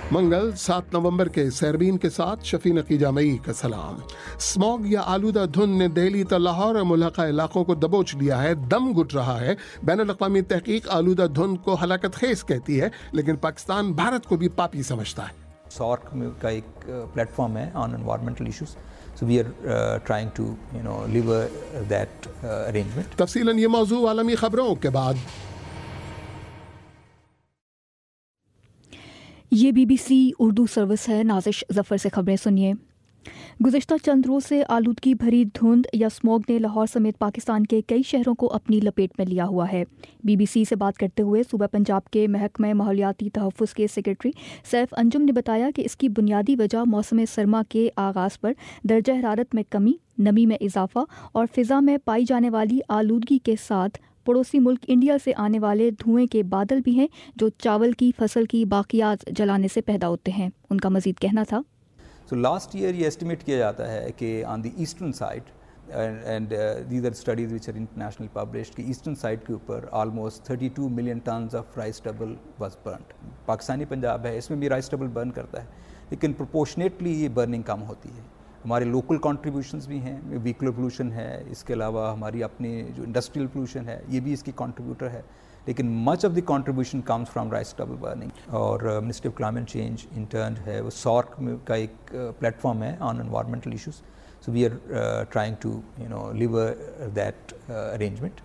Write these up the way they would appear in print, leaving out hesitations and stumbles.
منگل 7 نومبر کے سیربین کے ساتھ شفیع نقی جامعی کا سلام۔ اسموگ یا آلودہ دھند نے دہلی تا لاہور اور ملحقہ علاقوں کو دبوچ لیا ہے، دم گھٹ رہا ہے۔ بین الاقوامی تحقیق آلودہ دھند کو ہلاکت خیز کہتی ہے، لیکن پاکستان بھارت کو بھی پاپی سمجھتا ہے۔ سارک کا ایک پلیٹ فارم ہے on environmental issues, so we are trying to lever that arrangement۔ تفصیلاً یہ موضوع عالمی خبروں کے بعد۔ یہ BBC اردو سروس ہے، نازش ظفر سے خبریں سنیے۔ گزشتہ چند روز سے آلودگی بھری دھند یا اسموگ نے لاہور سمیت پاکستان کے کئی شہروں کو اپنی لپیٹ میں لیا ہوا ہے۔ BBC سے بات کرتے ہوئے صوبہ پنجاب کے محکمہ ماحولیاتی تحفظ کے سیکریٹری سیف انجم نے بتایا کہ اس کی بنیادی وجہ موسم سرما کے آغاز پر درجہ حرارت میں کمی، نمی میں اضافہ اور فضا میں پائی جانے والی آلودگی کے ساتھ پڑوسی ملک انڈیا سے آنے والے دھوئیں کے بادل بھی ہیں جو چاول کی فصل کی باقیات جلانے سے پیدا ہوتے ہیں۔ ان کا مزید کہنا تھا، So last year یہ estimate کیا جاتا ہے کہ on the eastern side and these are studies which are internationally published کہ eastern side کے اوپر almost 32 million tons of rice stubble was burnt۔ Pakistani Punjab ہے، اس میں بھی rice stubble burn کرتا ہے، لیکن proportionately یہ burning کم ہوتی ہے۔ ہمارے لوکل کنٹریبیوشنز بھی ہیں، ویکولر پولوشن ہے، اس کے علاوہ ہماری اپنی جو انڈسٹریل پولوشن ہے یہ بھی اس کی کنٹریبیوٹر ہے، لیکن much of the contribution comes from rice stubble burning. اور منسٹری آف کلائمیٹ چینج انٹرن ہے، وہ سارک کا ایک پلیٹ فارم ہے on environmental issues, so we are trying to lever that arrangement.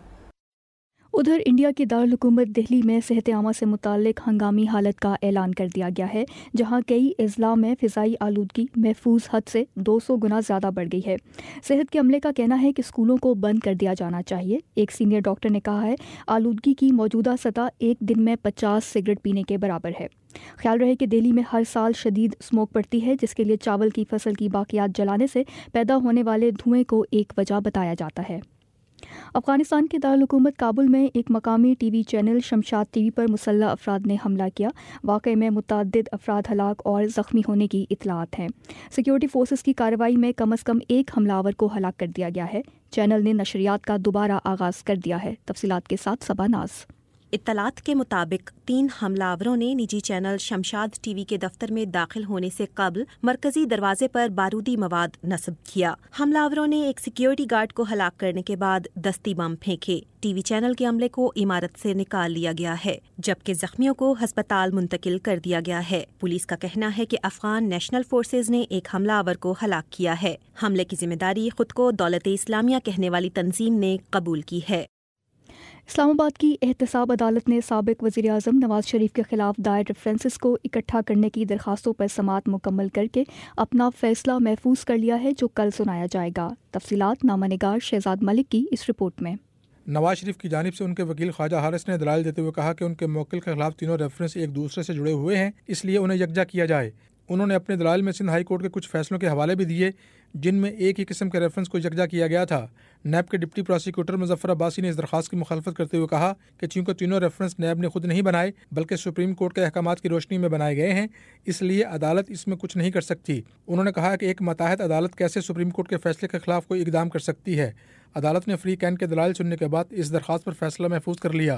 ادھر انڈیا کی دارالحکومت دہلی میں صحت عامہ سے متعلق ہنگامی حالت کا اعلان کر دیا گیا ہے، جہاں کئی اضلاع میں فضائی آلودگی محفوظ حد سے 200 گنا زیادہ بڑھ گئی ہے۔ صحت کے عملے کا کہنا ہے کہ اسکولوں کو بند کر دیا جانا چاہیے۔ ایک سینئر ڈاکٹر نے کہا ہے آلودگی کی موجودہ سطح ایک دن میں 50 سگریٹ پینے کے برابر ہے۔ خیال رہے کہ دہلی میں ہر سال شدید اسموگ پڑتی ہے، جس کے لیے چاول کی فصل کی باقیات جلانے سے پیدا ہونے والے دھوئیں کو ایک وجہ بتایا جاتا ہے۔ افغانستان کے دارالحکومت کابل میں ایک مقامی T V channel Shamshad T V پر مسلح افراد نے حملہ کیا۔ واقعے میں متعدد افراد ہلاک اور زخمی ہونے کی اطلاعات ہیں۔ سیکیورٹی فورسز کی کارروائی میں کم از کم ایک حملہ آور کو ہلاک کر دیا گیا ہے۔ چینل نے نشریات کا دوبارہ آغاز کر دیا ہے۔ تفصیلات کے ساتھ صبا ناز۔ اطلاعات کے مطابق 3 حملہ آوروں نے نجی چینل شمشاد ٹی وی کے دفتر میں داخل ہونے سے قبل مرکزی دروازے پر بارودی مواد نصب کیا۔ حملہ آوروں نے ایک سیکیورٹی گارڈ کو ہلاک کرنے کے بعد دستی بم پھینکے۔ ٹی وی چینل کے عملے کو عمارت سے نکال لیا گیا ہے، جبکہ زخمیوں کو ہسپتال منتقل کر دیا گیا ہے۔ پولیس کا کہنا ہے کہ افغان نیشنل فورسز نے ایک حملہ آور کو ہلاک کیا ہے۔ حملے کی ذمہ داری خود کو دولت اسلامیہ کہنے والی تنظیم نے قبول کی ہے۔ اسلام آباد کی احتساب عدالت نے سابق وزیر اعظم نواز شریف کے خلاف دائر ریفرنسز کو اکٹھا کرنے کی درخواستوں پر سماعت مکمل کر کے اپنا فیصلہ محفوظ کر لیا ہے، جو کل سنایا جائے گا۔ تفصیلات نامہ نگار شہزاد ملک کی اس رپورٹ میں۔ نواز شریف کی جانب سے ان کے وکیل خواجہ حارث نے دلائل دیتے ہوئے کہا کہ ان کے موکل کے خلاف تینوں ریفرنس ایک دوسرے سے جڑے ہوئے ہیں، اس لیے انہیں یکجا کیا جائے۔ انہوں نے اپنے دلائل میں سندھ ہائی کورٹ کے کچھ فیصلوں کے حوالے بھی دیے جن میں ایک ہی قسم کے ریفرنس کو یکجا کیا گیا تھا۔ نیب کے ڈپٹی پروسیکیوٹر مظفر عباسی نے اس درخواست کی مخالفت کرتے ہوئے کہا کہ چونکہ تینوں ریفرنس نیب نے خود نہیں بنائے بلکہ سپریم کورٹ کے احکامات کی روشنی میں بنائے گئے ہیں، اس لیے عدالت اس میں کچھ نہیں کر سکتی۔ انہوں نے کہا کہ ایک ماتحت عدالت کیسے سپریم کورٹ کے فیصلے کے خلاف کوئی اقدام کر سکتی ہے۔ عدالت نے فری کین کے دلائل سننے کے بعد اس درخواست پر فیصلہ محفوظ کر لیا۔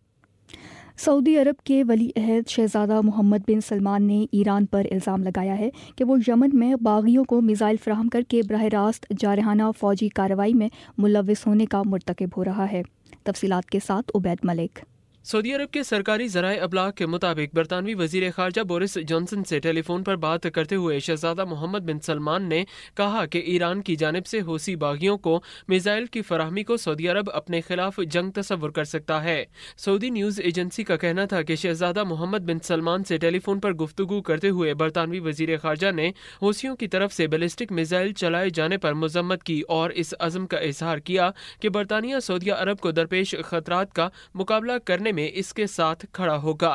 سعودی عرب کے ولی عہد شہزادہ محمد بن سلمان نے ایران پر الزام لگایا ہے کہ وہ یمن میں باغیوں کو میزائل فراہم کر کے براہ راست جارحانہ فوجی کارروائی میں ملوث ہونے کا مرتکب ہو رہا ہے۔ تفصیلات کے ساتھ عبید ملک۔ سعودی عرب کے سرکاری ذرائع ابلاغ کے مطابق برطانوی وزیر خارجہ بورس جانسن سے ٹیلی فون پر بات کرتے ہوئے شہزادہ محمد بن سلمان نے کہا کہ ایران کی جانب سے حوثی باغیوں کو میزائل کی فراہمی کو سعودی عرب اپنے خلاف جنگ تصور کر سکتا ہے۔ سعودی نیوز ایجنسی کا کہنا تھا کہ شہزادہ محمد بن سلمان سے ٹیلی فون پر گفتگو کرتے ہوئے برطانوی وزیر خارجہ نے حوثیوں کی طرف سے بیلسٹک میزائل چلائے جانے پر مذمت کی اور اس عزم کا اظہار کیا کہ برطانیہ سعودی عرب کو درپیش خطرات کا مقابلہ کرنے میں اس کے ساتھ کھڑا ہوگا۔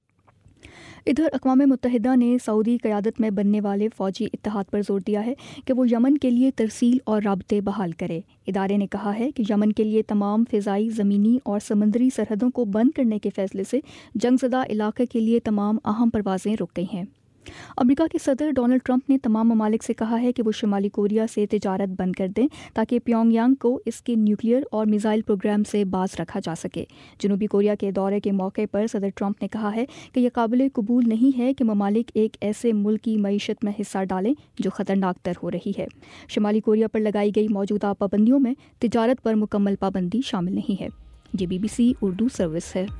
ادھر اقوام متحدہ نے سعودی قیادت میں بننے والے فوجی اتحاد پر زور دیا ہے کہ وہ یمن کے لیے ترسیل اور رابطے بحال کرے۔ ادارے نے کہا ہے کہ یمن کے لیے تمام فضائی، زمینی اور سمندری سرحدوں کو بند کرنے کے فیصلے سے جنگ زدہ علاقے کے لیے تمام اہم پروازیں رک گئی ہیں۔ امریکہ کے صدر ڈونلڈ ٹرمپ نے تمام ممالک سے کہا ہے کہ وہ شمالی کوریا سے تجارت بند کر دیں تاکہ پیونگ یانگ کو اس کے نیوکلیئر اور میزائل پروگرام سے باز رکھا جا سکے۔ جنوبی کوریا کے دورے کے موقع پر صدر ٹرمپ نے کہا ہے کہ یہ قابل قبول نہیں ہے کہ ممالک ایک ایسے ملک کی معیشت میں حصہ ڈالیں جو خطرناک تر ہو رہی ہے۔ شمالی کوریا پر لگائی گئی موجودہ پابندیوں میں تجارت پر مکمل پابندی شامل نہیں ہے۔ یہ BBC اردو سروس ہے۔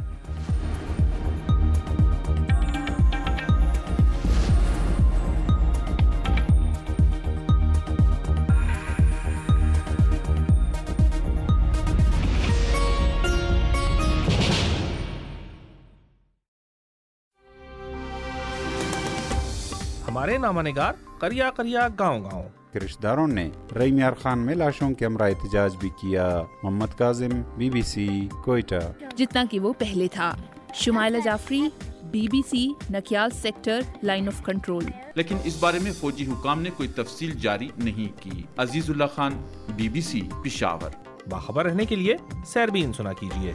ہمارے نامہ نگار کریا کریا گاؤں گاؤں کے رشتہ داروں نے رئی میار خان میں لاشوں کے ہمراہ احتجاج بھی کیا۔ محمد کاظم، BBC کوئٹہ۔ جتنا کہ وہ پہلے تھا۔ Shumaila Jafri, BBC Nakyal sector line of control. لیکن اس بارے میں فوجی حکام نے کوئی تفصیل جاری نہیں کی۔ عزیز اللہ خان، BBC پشاور۔ باخبر رہنے کے لیے سیربین سنا کیجیے۔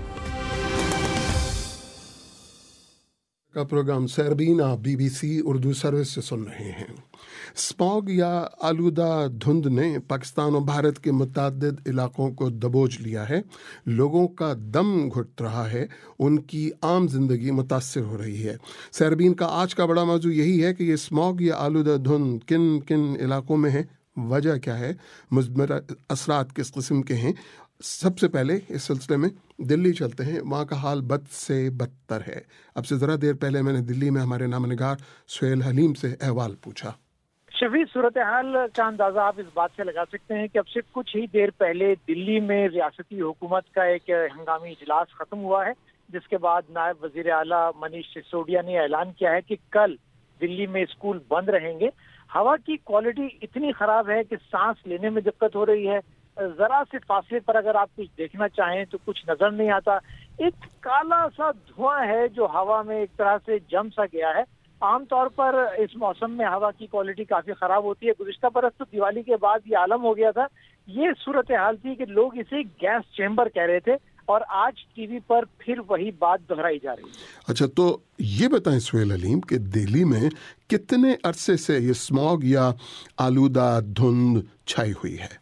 کا پروگرام سیربین آپ BBC اردو سروس سے سن رہے ہیں۔ اسموگ یا آلودہ دھند نے پاکستان اور بھارت کے متعدد علاقوں کو دبوچ لیا ہے۔ لوگوں کا دم گھٹ رہا ہے، ان کی عام زندگی متاثر ہو رہی ہے۔ سیربین کا آج کا بڑا موضوع یہی ہے کہ یہ اسموگ یا آلودہ دھند کن کن علاقوں میں ہے، وجہ کیا ہے، مثبت اثرات کس قسم کے ہیں۔ سب سے پہلے اس سلسلے میں دلی چلتے ہیں، وہاں کا حال بد سے بدتر ہے۔ اب سے ذرا دیر پہلے میں نے دلی میں ہمارے نامہ نگار سہیل حلیم سے احوال پوچھا۔ شفیع، صورتحال کا اندازہ آپ اس بات سے لگا سکتے ہیں کہ اب سے کچھ ہی دیر پہلے دلی میں ریاستی حکومت کا ایک ہنگامی اجلاس ختم ہوا ہے، جس کے بعد نائب وزیر اعلیٰ منیش سسودیا نے اعلان کیا ہے کہ کل دلی میں اسکول بند رہیں گے۔ ہوا کی کوالٹی اتنی خراب ہے کہ سانس لینے میں دقت ہو رہی ہے۔ ذرا سے فاصلے پر اگر آپ کچھ دیکھنا چاہیں تو کچھ نظر نہیں آتا۔ ایک کالا سا دھواں ہے جو ہوا میں ایک طرح سے جم سا گیا ہے۔ عام طور پر اس موسم میں ہوا کی کوالٹی کافی خراب ہوتی ہے۔ گزشتہ برس تو دیوالی کے بعد یہ عالم ہو گیا تھا۔ یہ صورتحال تھی کہ لوگ اسے گیس چیمبر کہہ رہے تھے، اور آج ٹی وی پر پھر وہی بات دہرائی جا رہی ہے۔ اچھا، تو یہ بتائیں سہیل حلیم کہ دہلی میں کتنے عرصے سے یہ اسموگ یا آلودہ دھند چھائی ہوئی ہے؟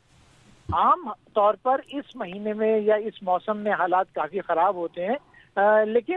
عام طور پر اس مہینے میں یا اس موسم میں حالات کافی خراب ہوتے ہیں، لیکن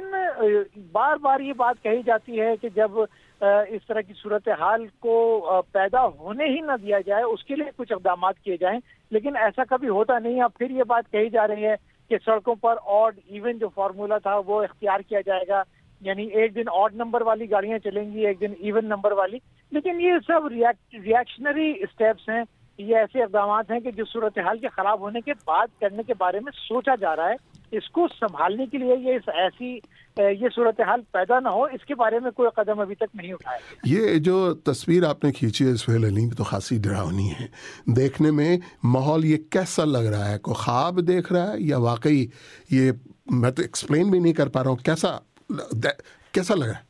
بار بار یہ بات کہی جاتی ہے کہ جب اس طرح کی صورتحال کو پیدا ہونے ہی نہ دیا جائے، اس کے لیے کچھ اقدامات کیے جائیں، لیکن ایسا کبھی ہوتا نہیں۔ اب پھر یہ بات کہی جا رہی ہے کہ سڑکوں پر آڈ ایون جو فارمولا تھا وہ اختیار کیا جائے گا، یعنی ایک دن آڈ نمبر والی گاڑیاں چلیں گی، ایک دن ایون نمبر والی۔ لیکن یہ سب ریئیکشنری اسٹیپس ہیں، یہ ایسے اقدامات ہیں کہ جو صورتحال کے خراب ہونے کے بعد کرنے کے بارے میں سوچا جا رہا ہے۔ اس کو سنبھالنے کے لیے یہ صورتحال پیدا نہ ہو، اس کے بارے میں کوئی قدم ابھی تک نہیں اٹھایا۔ یہ جو تصویر آپ نے کھینچی ہے سہیل حلیم تو خاصی ڈراؤنی ہے، دیکھنے میں ماحول یہ کیسا لگ رہا ہے؟ کوئی خواب دیکھ رہا ہے یا واقعی یہ میں تو ایکسپلین بھی نہیں کر پا رہا ہوں، کیسا لگ رہا ہے؟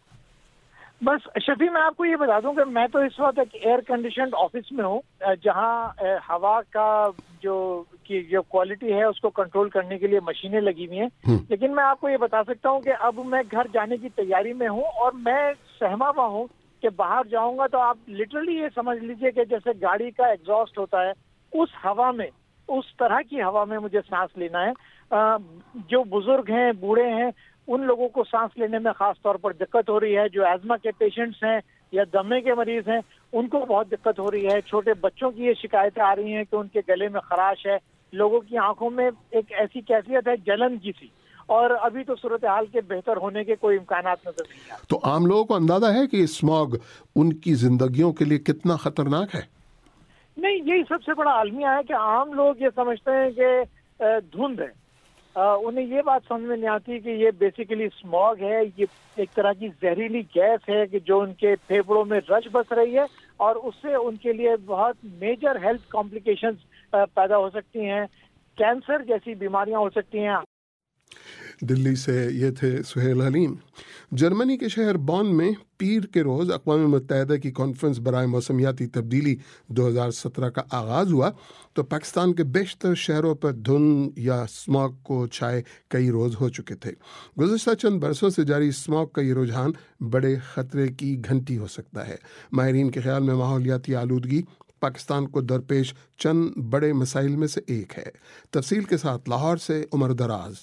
بس شفیع، میں آپ کو یہ بتا دوں کہ میں تو اس وقت ایک ایئر کنڈیشنڈ آفس میں ہوں، جہاں ہوا کا جو کوالٹی ہے اس کو کنٹرول کرنے کے لیے مشینیں لگی ہوئی ہیں۔ لیکن میں آپ کو یہ بتا سکتا ہوں کہ اب میں گھر جانے کی تیاری میں ہوں، اور میں سہما ہوا ہوں کہ باہر جاؤں گا تو آپ لٹرلی یہ سمجھ لیجئے کہ جیسے گاڑی کا ایگزاسٹ ہوتا ہے، اس ہوا میں، اس طرح کی ہوا میں مجھے سانس لینا ہے۔ جو بزرگ ہیں، بوڑھے ہیں، ان لوگوں کو سانس لینے میں خاص طور پر دقت ہو رہی ہے۔ جو ایزما کے پیشنٹس ہیں یا دمے کے مریض ہیں، ان کو بہت دقت ہو رہی ہے۔ چھوٹے بچوں کی یہ شکایتیں آ رہی ہیں کہ ان کے گلے میں خراش ہے، لوگوں کی آنکھوں میں ایک ایسی کیفیت ہے جلن کی سی، اور ابھی تو صورتحال کے بہتر ہونے کے کوئی امکانات نظر نہیں آتے۔ تو عام لوگوں کو اندازہ ہے کہ اسموگ ان کی زندگیوں کے لیے کتنا خطرناک ہے؟ نہیں، یہی سب سے بڑا المیہ ہے کہ عام لوگ یہ سمجھتے ہیں کہ دھند ہے، انہیں یہ بات سمجھ میں نہیں آتی کہ یہ بیسیکلی اسموگ ہے، یہ ایک طرح کی زہریلی گیس ہے کہ جو ان کے پھیپھڑوں میں رچ بس رہی ہے، اور اس سے ان کے لیے بہت میجر ہیلتھ کمپلیکیشنز پیدا ہو سکتی ہیں، کینسر جیسی بیماریاں ہو سکتی ہیں۔ دلی سے یہ تھے سہیل حلیم۔ جرمنی کے شہر بون میں پیر کے روز اقوام متحدہ کی کانفرنس برائے موسمیاتی تبدیلی 2017 کا آغاز ہوا تو پاکستان کے بیشتر شہروں پر دھند یا اسموگ کو چھائے کئی روز ہو چکے تھے۔ گزشتہ چند برسوں سے جاری اسموگ کا یہ رجحان بڑے خطرے کی گھنٹی ہو سکتا ہے۔ ماہرین کے خیال میں ماحولیاتی آلودگی پاکستان کو درپیش چند بڑے مسائل میں سے ایک ہے۔ تفصیل کے ساتھ لاہور سے عمر دراز۔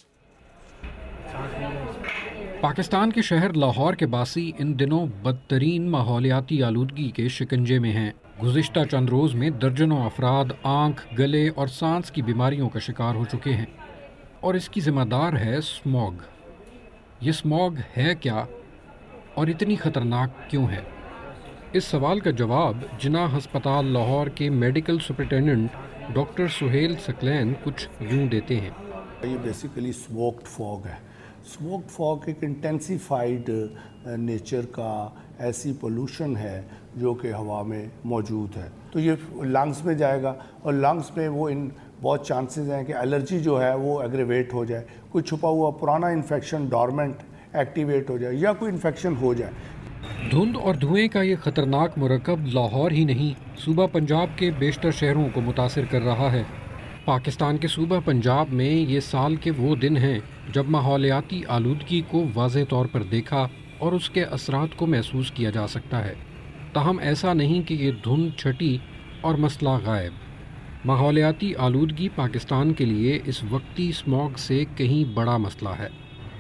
پاکستان کے شہر لاہور کے باسی ان دنوں بدترین ماحولیاتی آلودگی کے شکنجے میں ہیں۔ گزشتہ چند روز میں درجنوں افراد آنکھ، گلے اور سانس کی بیماریوں کا شکار ہو چکے ہیں، اور اس کی ذمہ دار ہے اسموگ۔ یہ اسموگ ہے کیا اور اتنی خطرناک کیوں ہے؟ اس سوال کا جواب جناح ہسپتال لاہور کے medical superintendent doctor Sohail Saqlain کچھ یوں دیتے ہیں۔ یہ بیسیکلی اسموکڈ فاگ ہے۔ اسموکڈ فاگ ایک انٹینسیفائڈ نیچر کا ایسی پولوشن ہے جو کہ ہوا میں موجود ہے، تو یہ لنگس میں جائے گا اور لنگس میں وہ بہت چانسز ہیں کہ الرجی جو ہے وہ ایگریویٹ ہو جائے، کوئی چھپا ہوا پرانا انفیکشن ڈورمنٹ ایکٹیویٹ ہو جائے یا کوئی انفیکشن ہو جائے۔ دھند اور دھوئیں کا یہ خطرناک مرکب لاہور ہی نہیں صوبہ پنجاب کے بیشتر شہروں کو متاثر کر رہا ہے۔ پاکستان کے صوبہ پنجاب میں یہ سال کے وہ دن ہیں جب ماحولیاتی آلودگی کو واضح طور پر دیکھا اور اس کے اثرات کو محسوس کیا جا سکتا ہے۔ تاہم ایسا نہیں کہ یہ دھند چھٹی اور مسئلہ غائب۔ ماحولیاتی آلودگی پاکستان کے لیے اس وقتی اسموگ سے کہیں بڑا مسئلہ ہے۔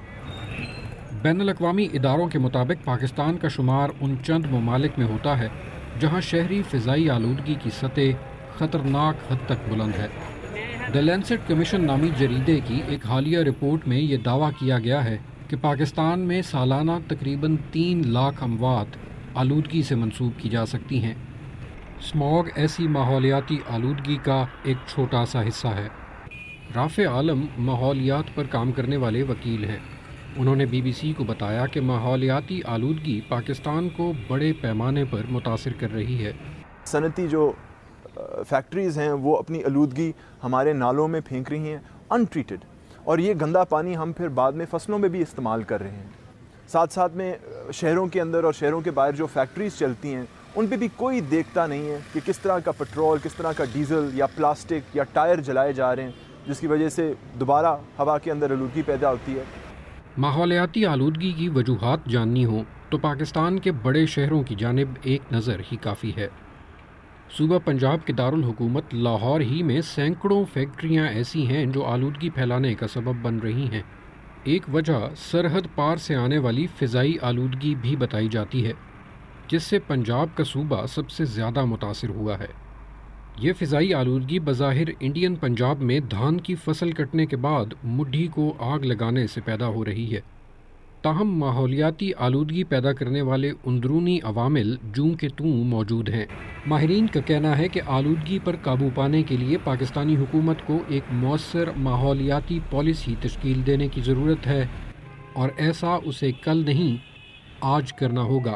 بین الاقوامی اداروں کے مطابق پاکستان کا شمار ان چند ممالک میں ہوتا ہے جہاں شہری فضائی آلودگی کی سطح خطرناک حد تک بلند ہے۔ دی لینسٹ کمیشن نامی جریدے کی ایک حالیہ رپورٹ میں یہ دعویٰ کیا گیا ہے کہ پاکستان میں سالانہ تقریباً 3 لاکھ اموات آلودگی سے منسوب کی جا سکتی ہیں۔ اسموگ ایسی ماحولیاتی آلودگی کا ایک چھوٹا سا حصہ ہے۔ رافع عالم ماحولیات پر کام کرنے والے وکیل ہیں۔ انہوں نے BBC کو بتایا کہ ماحولیاتی آلودگی پاکستان کو بڑے پیمانے پر متاثر کر رہی ہے۔ صنعتی جو فیکٹریز ہیں وہ اپنی آلودگی ہمارے نالوں میں پھینک رہی ہیں ان ٹریٹڈ، اور یہ گندا پانی ہم پھر بعد میں فصلوں میں بھی استعمال کر رہے ہیں۔ ساتھ ساتھ میں شہروں کے اندر اور شہروں کے باہر جو فیکٹریز چلتی ہیں ان پہ بھی کوئی دیکھتا نہیں ہے کہ کس طرح کا پٹرول، کس طرح کا ڈیزل یا پلاسٹک یا ٹائر جلائے جا رہے ہیں، جس کی وجہ سے دوبارہ ہوا کے اندر آلودگی پیدا ہوتی ہے۔ ماحولیاتی آلودگی کی وجوہات جاننی ہوں تو پاکستان کے بڑے شہروں کی جانب ایک نظر ہی کافی ہے۔ صوبہ پنجاب کے دارالحکومت لاہور ہی میں سینکڑوں فیکٹریاں ایسی ہیں جو آلودگی پھیلانے کا سبب بن رہی ہیں۔ ایک وجہ سرحد پار سے آنے والی فضائی آلودگی بھی بتائی جاتی ہے، جس سے پنجاب کا صوبہ سب سے زیادہ متاثر ہوا ہے۔ یہ فضائی آلودگی بظاہر انڈین پنجاب میں دھان کی فصل کٹنے کے بعد مڈھی کو آگ لگانے سے پیدا ہو رہی ہے۔ تاہم ماحولیاتی آلودگی پیدا کرنے والے اندرونی عوامل جوں کے توں موجود ہیں۔ ماہرین کا کہنا ہے کہ آلودگی پر قابو پانے کے لیے پاکستانی حکومت کو ایک مؤثر ماحولیاتی پالیسی تشکیل دینے کی ضرورت ہے، اور ایسا اسے کل نہیں آج کرنا ہوگا۔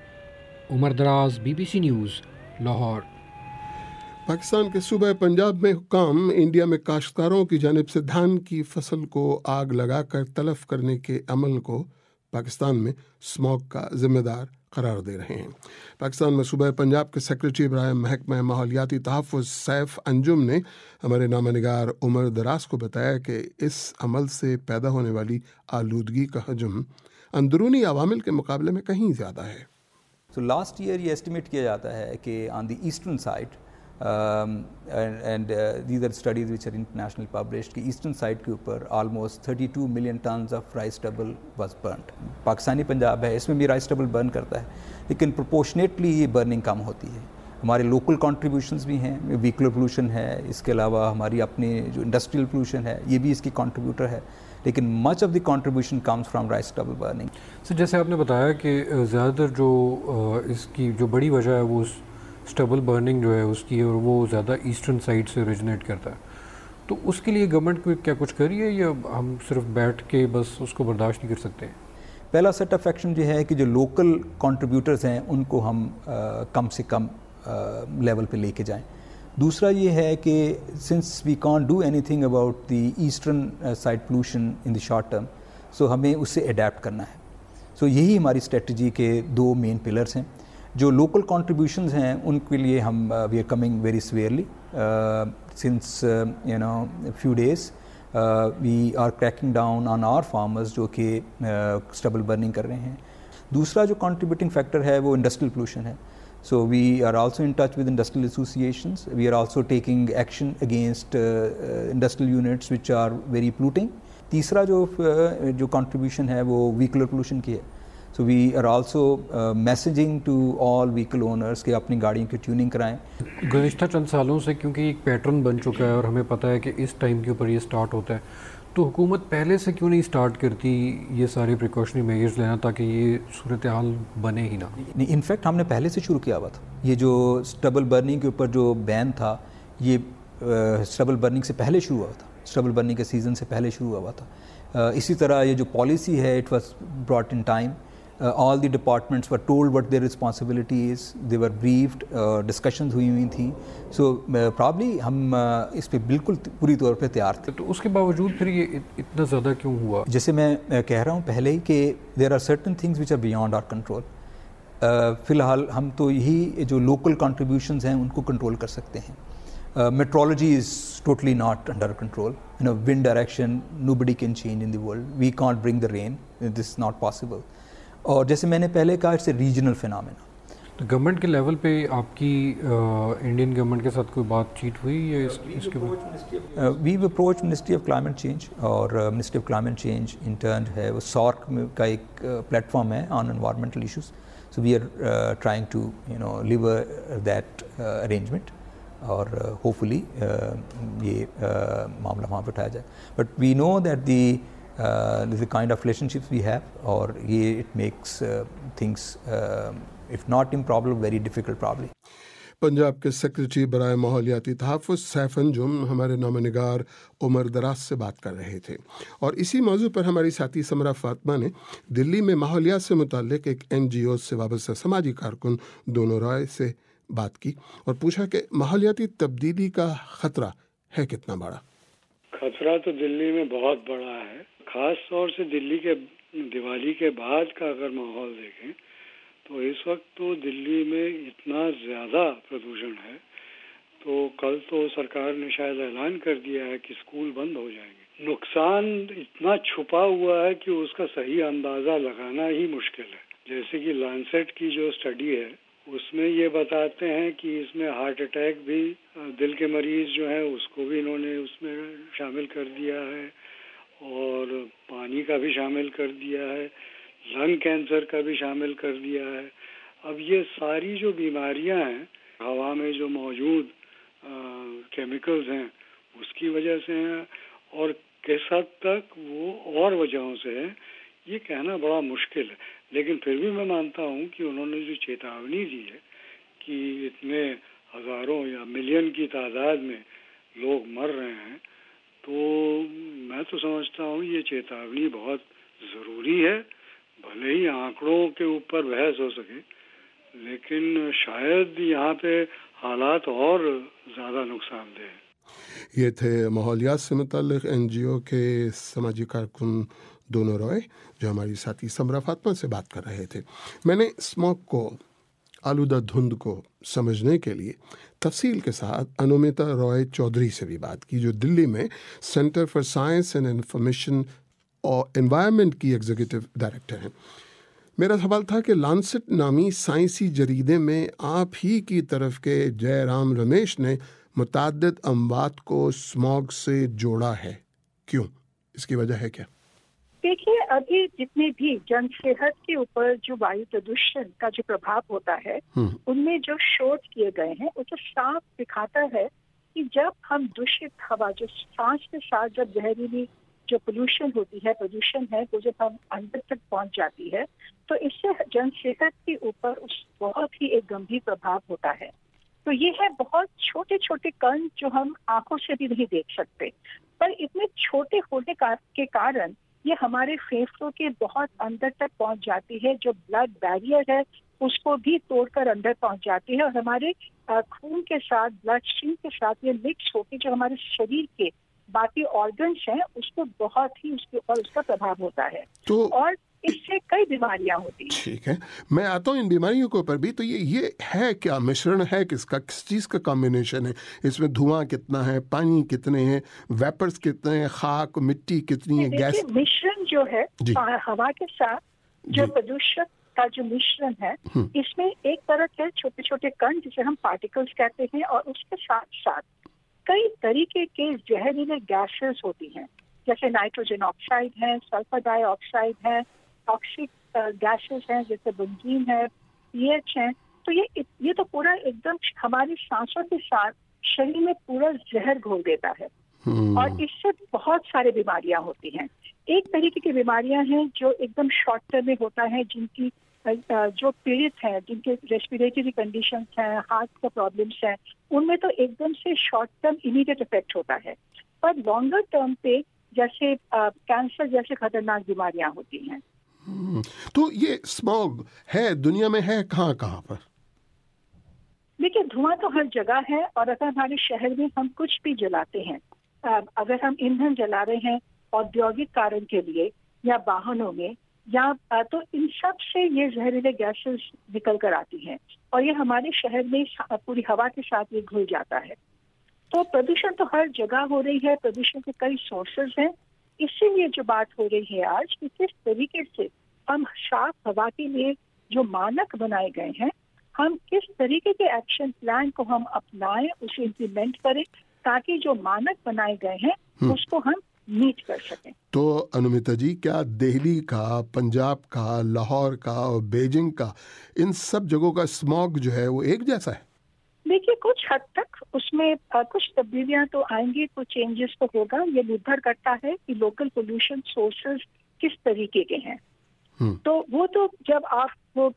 عمر دراز BBC نیوز لاہور۔ پاکستان کے صوبہ پنجاب میں حکام انڈیا میں کاشتکاروں کی جانب سے دھان کی فصل کو آگ لگا کر تلف کرنے کے عمل کو پاکستان میں اسموگ کا ذمہ دار قرار دے رہے ہیں۔ پاکستان میں صوبہ پنجاب کے سیکرٹری برائے محکمہ ماحولیاتی تحفظ سیف انجم نے ہمارے نامہ نگار عمر دراز کو بتایا کہ اس عمل سے پیدا ہونے والی آلودگی کا حجم اندرونی عوامل کے مقابلے میں کہیں زیادہ ہے۔ So last year یہ estimate کیا جاتا ہے کہ on the eastern side and these are studies which are internationally published کہ ایسٹرن سائڈ کے اوپر almost 32 million tons of rice stubble was burnt۔ Pakistani Punjab ہے، اس میں بھی رائس اسٹبل برن کرتا ہے، لیکن پرپورشنیٹلی یہ برننگ کم ہوتی ہے۔ ہمارے لوکل کنٹریبیوشنز بھی ہیں، ویکولر پولوشن ہے، اس کے علاوہ ہماری اپنی جو انڈسٹریل پولوشن ہے یہ بھی اس کی کنٹریبیوٹر ہے، لیکن much of the contribution comes from rice stubble burning. Sir جیسے آپ نے بتایا کہ زیادہ تر جو اس کی جو بڑی وجہ ہے وہ اسٹبل برننگ جو ہے اس کی، اور وہ زیادہ ایسٹرن سائڈ سے اوریجنیٹ کرتا ہے، تو اس کے لیے گورنمنٹ کو کیا کچھ کر رہی ہے یا ہم صرف بیٹھ کے بس اس کو برداشت نہیں کر سکتے ہیں؟ پہلا سیٹ آف ایکشن جو ہے کہ جو لوکل کنٹریبیوٹرز ہیں ان کو ہم کم سے کم لیول پہ لے کے جائیں۔ دوسرا یہ ہے کہ since we can't do any thing about the eastern side pollution in the short term, سو ہمیں اس سے اڈیپٹ کرنا ہے. سو یہی ہماری اسٹریٹجی کے 2 مین پلرس ہیں. جو لوکل کنٹریبیوشنز ہیں ان کے لیے ہم we are coming very severely since few days we are cracking down on our farmers جو کہ اسٹبل برننگ کر رہے ہیں. دوسرا جو کنٹریبیوٹنگ فیکٹر ہے وہ انڈسٹریل پولوشن ہے. So we are also in touch with industrial associations. We are also taking action against industrial units which are very polluting. تیسرا جو contribution ہے وہ vehicular pollution کی ہے. So we are also messaging to all vehicle owners کہ اپنی گاڑیوں کی ٹیوننگ کرائیں. گزشتہ چند سالوں سے کیونکہ ایک پیٹرن بن چکا ہے اور ہمیں پتہ ہے کہ اس ٹائم کے اوپر یہ سٹارٹ ہوتا ہے, تو حکومت پہلے سے کیوں نہیں سٹارٹ کرتی یہ سارے پریکاشنری میجرز لینا تاکہ یہ صورتحال بنے ہی نہ؟ نہیں, انفیکٹ ہم نے پہلے سے شروع کیا ہوا تھا. یہ جو اسٹبل برننگ کے اوپر جو بین تھا یہ اسٹبل برننگ سے پہلے شروع ہوا تھا, اسٹبل برننگ کے سیزن سے پہلے شروع ہوا تھا. اسی طرح یہ جو پالیسی ہے it was brought in time. all the departments were told what their responsibility is, they were briefed, discussions ہوئی تھیں. so probably ہم اس پہ بالکل پوری طور پہ تیار تھے. تو اس کے باوجود پھر یہ اتنا زیادہ کیوں ہوا؟ جیسے میں کہہ رہا ہوں پہلے ہی کہ there are certain things which are beyond our control. فی الحال ہم تو یہی جو لوکل کنٹریبیوشنز ہیں ان کو کنٹرول کر سکتے ہیں. meteorology is totally not under control. Wind direction nobody can change in the world. We can't bring the rain. This is not possible. اور جیسے میں نے پہلے کہا اٹس اے ریجنل فینامنا. تو گورنمنٹ کے لیول پہ آپ کی انڈین گورنمنٹ کے ساتھ کوئی بات چیت ہوئی یا اس کے بعد؟ We approach ministry of climate change, اور منسٹری آف کلائمیٹ چینج انٹرنڈ ہے وہ سارک کا ایک پلیٹ فارم ہے on environmental issues. So we are trying to lever that arrangement, اور ہوپ فلی یہ معاملہ وہاں پہ اٹھایا جائے. But we know that the kind of relationships we have, اور یہ it makes things if not improbable very difficult probably. Punjab کے سیکریٹری برائے ماحولیاتی تحفظ سیف انجم ہمارے نامہ نگار عمر دراز سے بات کر رہے تھے, اور اسی موضوع پر ہماری ساتھی سمرا فاطمہ نے دلی میں ماحولیات سے متعلق ایک NGO سے وابستہ سماجی کارکن دونوں رائے سے بات کی اور پوچھا کہ ماحولیاتی تبدیلی کا خطرہ ہے کتنا بڑا. خطرہ تو دلی میں بہت بڑا ہے, خاص طور سے دلی کے دیوالی کے بعد کا اگر ماحول دیکھیں تو اس وقت تو دلی میں اتنا زیادہ پردوشن ہے. تو کل تو سرکار نے شاید اعلان کر دیا ہے کہ اسکول بند ہو جائیں گے. نقصان اتنا چھپا ہوا ہے کہ اس کا صحیح اندازہ لگانا ہی مشکل ہے. جیسے کہ لانسیٹ کی جو اسٹڈی ہے اس میں یہ بتاتے ہیں کہ اس میں ہارٹ اٹیک بھی, دل کے مریض جو ہیں اس کو بھی انہوں نے اس میں شامل کر دیا ہے, اور پانی کا بھی شامل کر دیا ہے, لنگ کینسر کا بھی شامل کر دیا ہے. اب یہ ساری جو بیماریاں ہیں ہوا میں جو موجود کیمیکلز ہیں اس کی وجہ سے ہیں, اور کس حد تک وہ اور وجہوں سے ہیں یہ کہنا بڑا مشکل ہے. لیکن پھر بھی میں مانتا ہوں کہ انہوں نے جو چیتاونی دی ہے کہ اتنے ہزاروں یا ملین کی تعداد میں لوگ مر رہے ہیں, تو میں تو سمجھتا ہوں یہ چیتاونی بہت ضروری ہے. بھلے ہی آنکڑوں کے اوپر بحث ہو سکے, لیکن شاید یہاں پہ حالات اور زیادہ نقصان دہ ہیں. یہ تھے ماحولیات سے متعلق NGO کے سماجی کارکن دونوں رائے جو ہماری ساتھی سمرا فاطمہ سے بات کر رہے تھے. میں نے اسموگ کو, آلودہ دھند کو سمجھنے کے لیے تفصیل کے ساتھ انومیتا رائے چودھری سے بھی بات کی جو دلی میں centre for science and information اور انوائرمنٹ کی ایگزیکٹو ڈائریکٹر ہیں. میرا سوال تھا کہ لانسٹ نامی سائنسی جریدے میں آپ ہی کی طرف کے جے رام رمیش نے متعدد اموات کو اسموگ سے جوڑا ہے, کیوں؟ اس کی وجہ ہے کیا؟ دیکھیے, ابھی جتنے بھی جن صحت کے اوپر جو وایو پردوشن کا جو پربھاؤ ہوتا ہے ان میں جو شوٹ کیے گئے ہیں وہ تو صاف دکھاتا ہے کہ جب ہم دشت ہوا جو سانس کے ساتھ جب زہریلی جو پولوشن ہوتی ہے, پردوشن ہے, وہ جب ہم اندر تک پہنچ جاتی ہے تو اس سے جن صحت کے اوپر بہت ہی ایک گمبھیر پربھاؤ ہوتا ہے. تو یہ ہے بہت چھوٹے چھوٹے کण جو ہم آنکھوں سے بھی نہیں دیکھ سکتے, پر اتنے چھوٹے ہونے کے کارن یہ ہمارے پھیپھڑوں کے بہت اندر تک پہنچ جاتی ہے. جو بلڈ بیریئر ہے اس کو بھی توڑ کر اندر پہنچ جاتی ہے, اور ہمارے خون کے ساتھ, بلڈ اسٹریم کے ساتھ یہ مکس ہو کے جو ہمارے شریر کے باقی آرگنس ہیں اس کو بہت ہی اس کے اوپر اس کا پربھاؤ ہوتا ہے اور اس سے کئی بیماریاں ہوتی ہیں. ٹھیک ہے, میں آتا ہوں ان بیماریوں کے اوپر بھی. تو یہ ہے کیا مشرن ہے کس چیز کا کمبینیشن ہے؟ اس میں دھواں کتنا ہے, پانی کتنے ہیں, ویپرز کتنے ہیں, خاک مٹی کتنی ہے, گیس؟ مشرن جو ہے ہوا کے ساتھ جو پردوشن کا جو مشرن ہے اس میں ایک طرف ہے چھوٹے چھوٹے کण جسے ہم پارٹیکلز کہتے ہیں, اور اس کے ساتھ ساتھ کئی طریقے کے زہریلے گیسز ہوتی ہیں, جیسے نائٹروجن آکسائڈ ہے, سلفر ڈائی آکسائڈ ہے, ٹاکسک گیسز ہیں جیسے بنزین ہے, پی ایچ ہے. تو یہ تو پورا ایک دم ہماری سانسوں کے ساتھ شریر میں پورا زہر گھول دیتا ہے, اور اس سے بہت سارے بیماریاں ہوتی ہیں. ایک طریقے کی بیماریاں ہیں جو ایک دم شارٹ ٹرم میں ہوتا ہے, جن کی جو پیڑت ہیں, جن کے ریسپیریٹری کنڈیشنز ہیں, ہارٹ کا پرابلمس ہیں, ان میں تو ایک دم سے شارٹ ٹرم امیڈیٹ افیکٹ ہوتا ہے, پر لانگر ٹرم پہ جیسے کینسر جیسے خطرناک بیماریاں ہوتی ہیں. تو یہ اسموگ ہے دنیا میں ہے کہاں کہاں پر؟ دیکھیے دھواں تو ہر جگہ ہے, اور اگر ہمارے شہر میں ہم کچھ بھی جلاتے ہیں, اگر ہم ایندھن جلا رہے ہیں औद्योगिक کارن کے لیے یا واہنوں میں, یا تو ان سب سے یہ زہریلے گیسز نکل کر آتی ہیں, اور یہ ہمارے شہر میں پوری ہوا کے ساتھ یہ گھل جاتا ہے. تو پردوشن تو ہر جگہ ہو رہی ہے, پردوشن کے کئی سورسز ہیں. اسی لیے جو بات ہو رہی ہے آج کہ کس طریقے سے ہم صاف ہوا کے لیے جو مانک بنائے گئے ہیں, ہم کس طریقے کے ایکشن پلان کو ہم اپنائیں, اسے امپلیمنٹ کریں, تاکہ جو مانک بنائے گئے ہیں اس کو ہم میٹ کر سکیں. تو انومیتا جی, کیا دہلی کا, پنجاب کا, لاہور کا اور بیجنگ کا, ان سب جگہوں کا اسموگ جو ہے وہ ایک جیسا ہے؟ دیکھیے کچھ حد تک اس میں کچھ تبدیلیاں تو آئیں گی, کچھ چینجز تو ہوگا. یہ نربھر کرتا ہے کہ لوکل پولوشن سورسز کس طریقے کے ہیں. تو وہ تو جب آپ وہ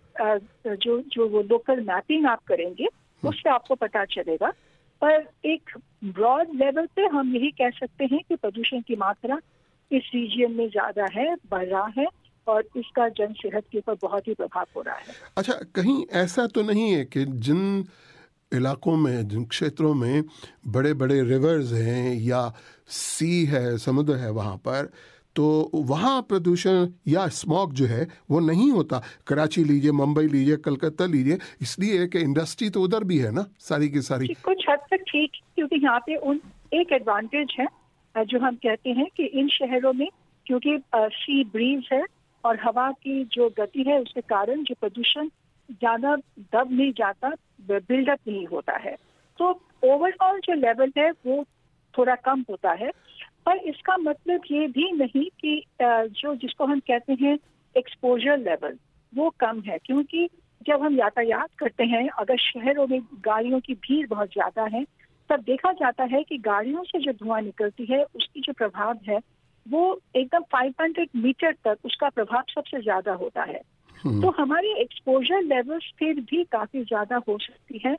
جو وہ لوکل میپنگ آپ کریں گے اس سے آپ کو پتہ چلے گا. پر ایک براڈ لیول پہ ہم یہی کہہ سکتے ہیں کہ پردوشن کی ماترا اس ریجین میں زیادہ ہے, بڑھ رہا ہے, اور اس کا جن صحت کے اوپر بہت ہی پربھاؤ ہو رہا ہے. اچھا, کہیں ایسا تو نہیں ہے کہ جن علاقوں میں, جن چھیتروں میں بڑے بڑے ریورز ہیں یا سی ہے, سمندر ہے وہاں پر, تو وہاں پردوشن یا اسموگ جو ہے وہ نہیں ہوتا؟ کراچی لیجئے, ممبئی لیجئے, کلکتہ لیجئے, اس لیے کہ انڈسٹری تو ادھر بھی ہے نا ساری کی ساری. کچھ حد تک ٹھیک, کیونکہ یہاں پہ ایک ایڈوانٹیج ہے جو ہم کہتے ہیں کہ ان شہروں میں کیونکہ سی بریز ہے اور ہوا کی جو گتی ہے اس کے کارن جو پردوشن زیادہ دب نہیں جاتا, بلڈ اپ نہیں ہوتا ہے, تو اوور آل جو لیول ہے وہ تھوڑا کم ہوتا ہے. پر اس کا مطلب یہ بھی نہیں کہ جس کو ہم کہتے ہیں ایکسپوجر لیول وہ کم ہے, کیونکہ جب ہم یاتایات کرتے ہیں, اگر شہروں میں گاڑیوں کی بھیڑ بہت زیادہ ہے, تب دیکھا جاتا ہے کہ گاڑیوں سے جو دھواں نکلتی ہے اس کی جو پربھاؤ ہے وہ ایک دم 500 میٹر تک اس کا پربھاؤ سب سے زیادہ ہوتا ہے. تو ہماری ایکسپوجر لیولز پھر بھی کافی زیادہ ہو سکتی ہے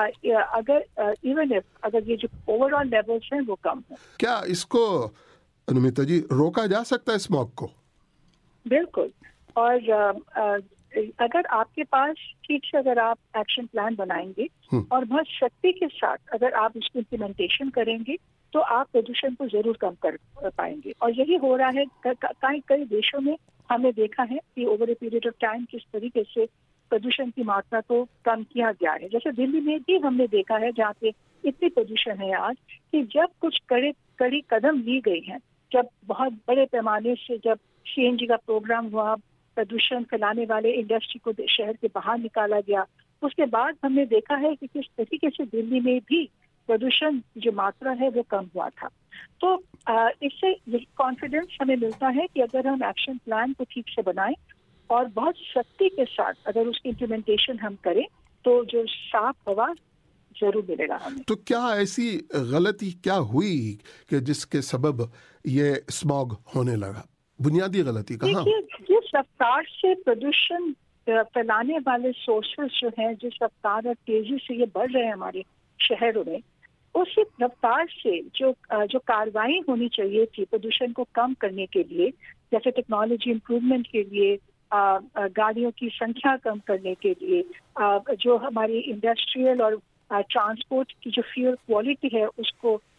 اگر یہ جو اوور آل لیولز ہیں وہ کم ہوں. کیا اس کو انومیتا جی روکا جا سکتا ہے اسموگ کو؟ بالکل, اور اگر آپ کے پاس ٹھیک سے اگر آپ ایکشن پلان بنائیں گے اور بہت سختی کے ساتھ اگر آپ اس کی امپلیمنٹیشن کریں گے تو آپ پردوشن کو ضرور کم کر پائیں گے. اور یہی ہو رہا ہے کئی دیشوں میں, ہم نے دیکھا ہے کہ over a period of time کس طریقے سے پردوشن کی ماترا کو کم کیا گیا ہے. جیسے دلی میں بھی ہم نے دیکھا ہے جہاں پہ اتنی پردوشن ہے آج, کہ جب کچھ کڑی قدم لی گئی ہیں, جب بہت بڑے پیمانے سے جب CNG کا پروگرام ہوا, پردوشن پھیلانے والے انڈسٹری کو شہر کے باہر نکالا گیا, اس کے بعد ہم نے دیکھا ہے کہ کس طریقے سے دلی میں بھی پردوشن جو ماترا ہے وہ کم ہوا تھا. تو اس سے یہ کانفیڈنس ہمیں ملتا ہے کہ اگر ہم ایکشن پلان کو ٹھیک سے بنائیں اور بہت سختی کے ساتھ اگر اس کی امپلیمنٹیشن ہم کریں تو جو صاف ہوا ضرور ملے گا ہمیں. تو کیا ایسی غلطی کیا ہوئی کہ جس کے سبب یہ اسموگ ہونے لگا؟ بنیادی غلطی کہاں؟ جس رفتار سے پردوشن پھیلانے والے سورسز جو ہیں, جس رفتار اور تیزی سے یہ بڑھ رہے ہیں ہمارے شہروں میں, اس رفتار سے جو کارروائی ہونی چاہیے تھی پردوشن کو کم کرنے کے لیے, جیسے ٹیکنالوجی امپروومنٹ کے لیے, گاڑیوں کی سنکھیا کم کرنے کے لیے, جو ہماری انڈسٹریل اور ٹرانسپورٹ کی جو فیول کوالٹی ہے اس کو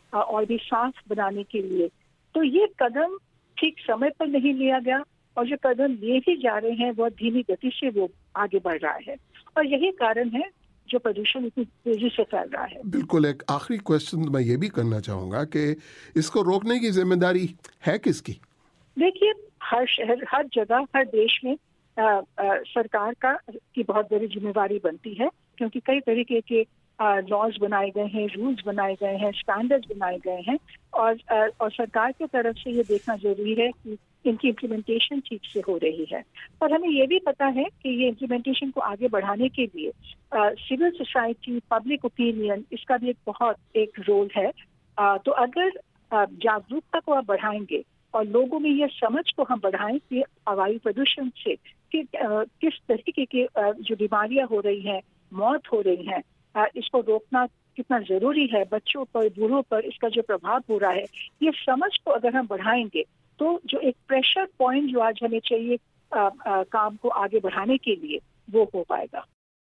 और भी साफ बनाने के लिए। तो ये कदम ठीक समय पर नहीं लिया गया, और जो कदम लिए भी जा रहे हैं वो धीमी गति से वो आगे बढ़ रहा है, और यही कारण है जो प्रदूषण इतनी तेजी से फैल रहा है। बिल्कुल, एक आखिरी क्वेश्चन मैं ये भी करना चाहूँगा कि इसको रोकने की जिम्मेदारी है किसकी? देखिए, हर शहर, हर जगह, हर देश में सरकार की बहुत बड़ी जिम्मेवारी बनती है, क्योंकि कई तरीके के लॉज बनाए गए हैं, रूल्स बनाए गए हैं, स्टैंडर्ड्स बनाए गए हैं, और सरकार की तरफ से ये देखना जरूरी है कि इनकी इम्प्लीमेंटेशन ठीक से हो रही है। और हमें ये भी पता है कि ये इम्प्लीमेंटेशन को आगे बढ़ाने के लिए सिविल सोसाइटी, पब्लिक ओपिनियन, इसका भी एक रोल है। तो अगर जागरूकता को आप बढ़ाएंगे और लोगों में ये समझ को हम बढ़ाएं कि वायु प्रदूषण से किस तरीके के जो बीमारियां हो रही हैं, मौत हो रही हैं, इसको रोकना कितना जरूरी है, बच्चों पर, बूढ़ों पर इसका जो प्रभाव हो रहा है, ये समझ को अगर हम बढ़ाएंगे तो जो एक प्रेशर पॉइंट जो आज हमें चाहिए काम को आगे बढ़ाने के लिए, वो हो पाएगा।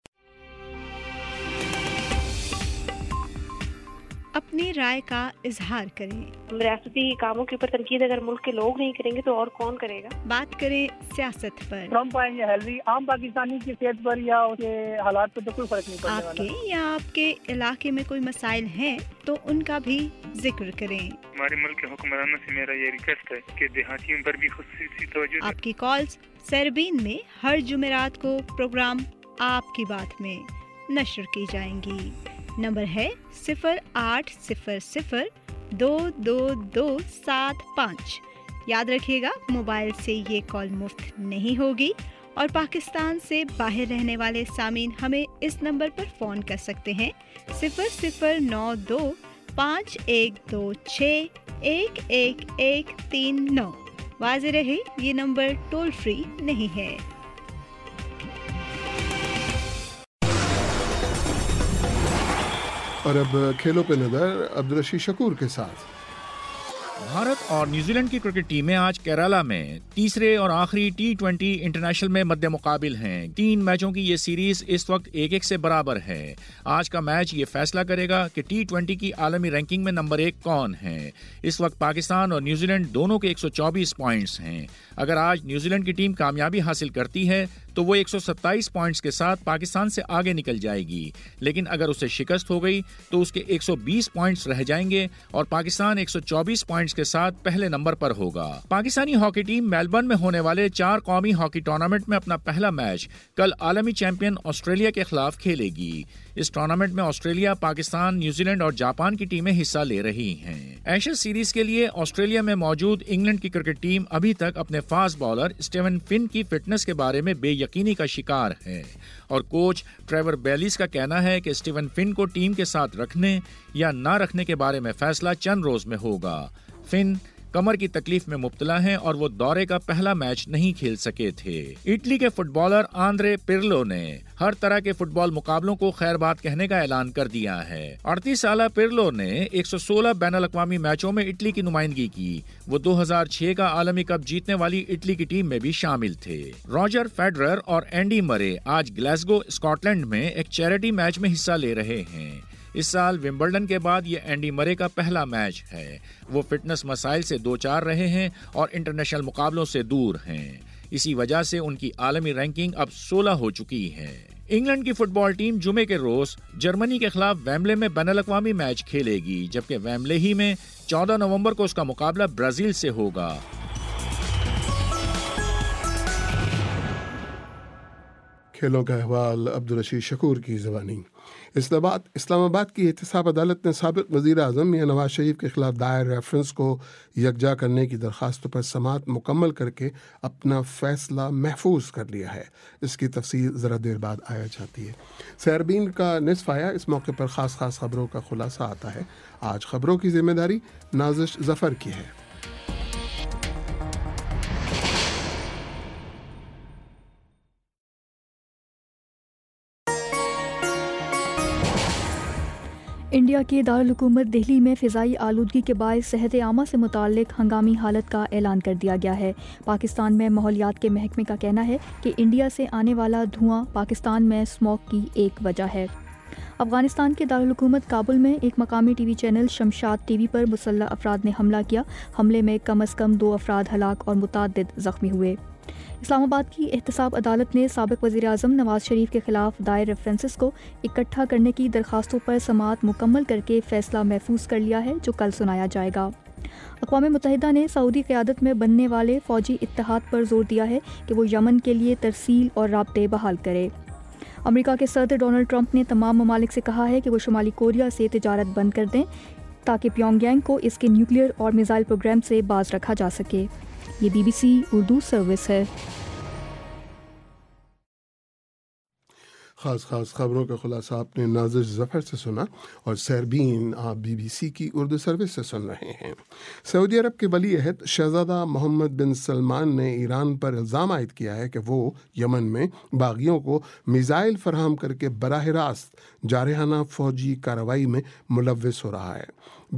अपनी राय का इजहार करें। रियासती कामों के ऊपर तनकीद अगर मुल्क के लोग नहीं करेंगे तो और कौन करेगा। बात करें सियासत पर। ट्रम्प आए या हिलरी, आम पाकिस्तानी की सेहत पर या उसके हालात पर तो कोई फर्क नहीं पड़ने वाला। आपके या आपके इलाके में कोई मसाइल हैं तो उनका भी जिक्र करें। हमारे मुल्क के हुक्मरानों से मेरा ये रिक्वेस्ट है कि देहातियों पर भी खुसूसी तवज्जो। आपकी कॉल्स सरबीन में हर जुमेरात को प्रोग्राम आपकी बात में नशर की जाएंगी। नंबर है 0800-222-75। याद रखिएगा, मोबाइल से ये कॉल मुफ्त नहीं होगी, और पाकिस्तान से बाहर रहने वाले सामीन हमें इस नंबर पर फ़ोन कर सकते हैं 0092-5126-11139। वाज़ेह रहे, ये नंबर टोल फ्री नहीं है। और अब खेलों पे नजर अब्दुल रशीद शकूर के साथ। भारत और न्यूजीलैंड की क्रिकेट टीमें आज केरला में तीसरे और आखिरी T20 इंटरनेशनल में मध्य मुकाबिल हैं। 3 मैचों की ये सीरीज इस वक्त 1-1 से बराबर है। आज का मैच ये फैसला करेगा कि T20 की आलमी रैंकिंग में नंबर 1 कौन है। इस वक्त पाकिस्तान और न्यूजीलैंड दोनों के 124 पॉइंट्स हैं। अगर आज न्यूजीलैंड की टीम कामयाबी हासिल करती है तो वो 127 पॉइंट्स के साथ पाकिस्तान से आगे निकल जाएगी, लेकिन अगर उसे शिकस्त हो गई तो उसके 120 पॉइंट्स रह जाएंगे और पाकिस्तान 124 पॉइंट्स के साथ पहले नंबर पर होगा। पाकिस्तानी हॉकी टीम मेलबर्न में होने वाले 4 कौमी हॉकी टूर्नामेंट में अपना पहला मैच कल आलमी चैंपियन ऑस्ट्रेलिया के खिलाफ खेलेगी। इस टूर्नामेंट में ऑस्ट्रेलिया, पाकिस्तान, न्यूजीलैंड और जापान की टीमें हिस्सा ले रही हैं। एशेज सीरीज के लिए ऑस्ट्रेलिया में मौजूद इंग्लैंड की क्रिकेट टीम अभी तक अपने फास्ट बॉलर स्टीवन फिन की फिटनेस के बारे में बेयकीनी का शिकार है, और कोच ट्रेवर बेलिस का कहना है कि स्टीवन फिन को टीम के साथ रखने या न रखने के बारे में फैसला चंद रोज में होगा। फिन कमर की तकलीफ में मुब्तला हैं और वो दौरे का पहला मैच नहीं खेल सके थे। इटली के फुटबॉलर आंद्रे पिर्लो ने हर तरह के फुटबॉल मुकाबलों को खैरबाद कहने का ऐलान कर दिया है। 38 साला पिर्लो ने 116 बैनुल-अक़वामी मैचों में इटली की नुमाइंदगी की। वो 2006 का आलमी कप जीतने वाली इटली की टीम में भी शामिल थे। रॉजर फेडरर और एंडी मरे आज ग्लासगो, स्कॉटलैंड में एक चैरिटी मैच में हिस्सा ले रहे हैं। इस साल विंबलडन के बाद ये एंडी मरे का पहला मैच है। वो फिटनेस मसाइल से 2-4 रहे हैं और इंटरनेशनल मुकाबलों से दूर हैं। इसी वजह से उनकी आलमी रैंकिंग अब 16 हो चुकी है। इंग्लैंड की फुटबॉल टीम जुमे के रोज जर्मनी के खिलाफ वेम्बले में बैनुल-अक़वामी मैच खेलेगी, जबकि वेम्बले ही में 14 नवंबर को उसका मुकाबला ब्राजील से होगा। खेलों का अहवाल अब्दुल रशीद शकूर की ज़बानी। इस्लामाबाद की एहतसाब अदालत ने साबिक़ वज़ीर आज़म मियां नवाज शरीफ के खिलाफ दायर रेफरेंस को यकजा करने की दरख्वास्तों पर समाअत मुकम्मल करके अपना फ़ैसला महफूज कर लिया है। इसकी तफसील ज़रा देर बाद आया जाती है। सरबीन का निस्फ़ आया, इस मौके पर ख़ास खबरों का खुलासा आता है। आज खबरों की जिम्मेदारी नाज़िश ज़फ़र की है। इंडिया के दारुल-हुकूमत दिल्ली में फ़िज़ाई आलूदगी के बायस सेहत आमा से मुताल्लिक़ हंगामी हालत का ऐलान कर दिया गया है। पाकिस्तान में माहौलियात के महकमे का कहना है कि इंडिया से आने वाला धुआं पाकिस्तान में स्मॉग की एक वजह है। افغانستان کے دارالحکومت کابل میں ایک مقامی T V channel Shamshad T V پر مسلح افراد نے حملہ کیا. حملے میں کم از کم 2 افراد ہلاک اور متعدد زخمی ہوئے. اسلام آباد کی احتساب عدالت نے سابق وزیر اعظم نواز شریف کے خلاف دائر ریفرنسز کو اکٹھا کرنے کی درخواستوں پر سماعت مکمل کر کے فیصلہ محفوظ کر لیا ہے جو کل سنایا جائے گا. اقوام متحدہ نے سعودی قیادت میں بننے والے فوجی اتحاد پر زور دیا ہے کہ وہ یمن کے لیے ترسیل اور رابطے بحال کرے. امریکہ کے صدر ڈونلڈ ٹرمپ نے تمام ممالک سے کہا ہے کہ وہ شمالی کوریا سے تجارت بند کر دیں تاکہ پیونگ یانگ کو اس کے نیوکلیئر اور میزائل پروگرام سے باز رکھا جا سکے. یہ BBC اردو سروس ہے. خاص خبروں کا خلاصہ آپ نے نازش ظفر سے سنا اور سیربین آپ BBC کی اردو سروس سے سن رہے ہیں. سعودی عرب کے ولی عہد شہزادہ محمد بن سلمان نے ایران پر الزام عائد کیا ہے کہ وہ یمن میں باغیوں کو میزائل فراہم کر کے براہ راست جارحانہ فوجی کارروائی میں ملوث ہو رہا ہے.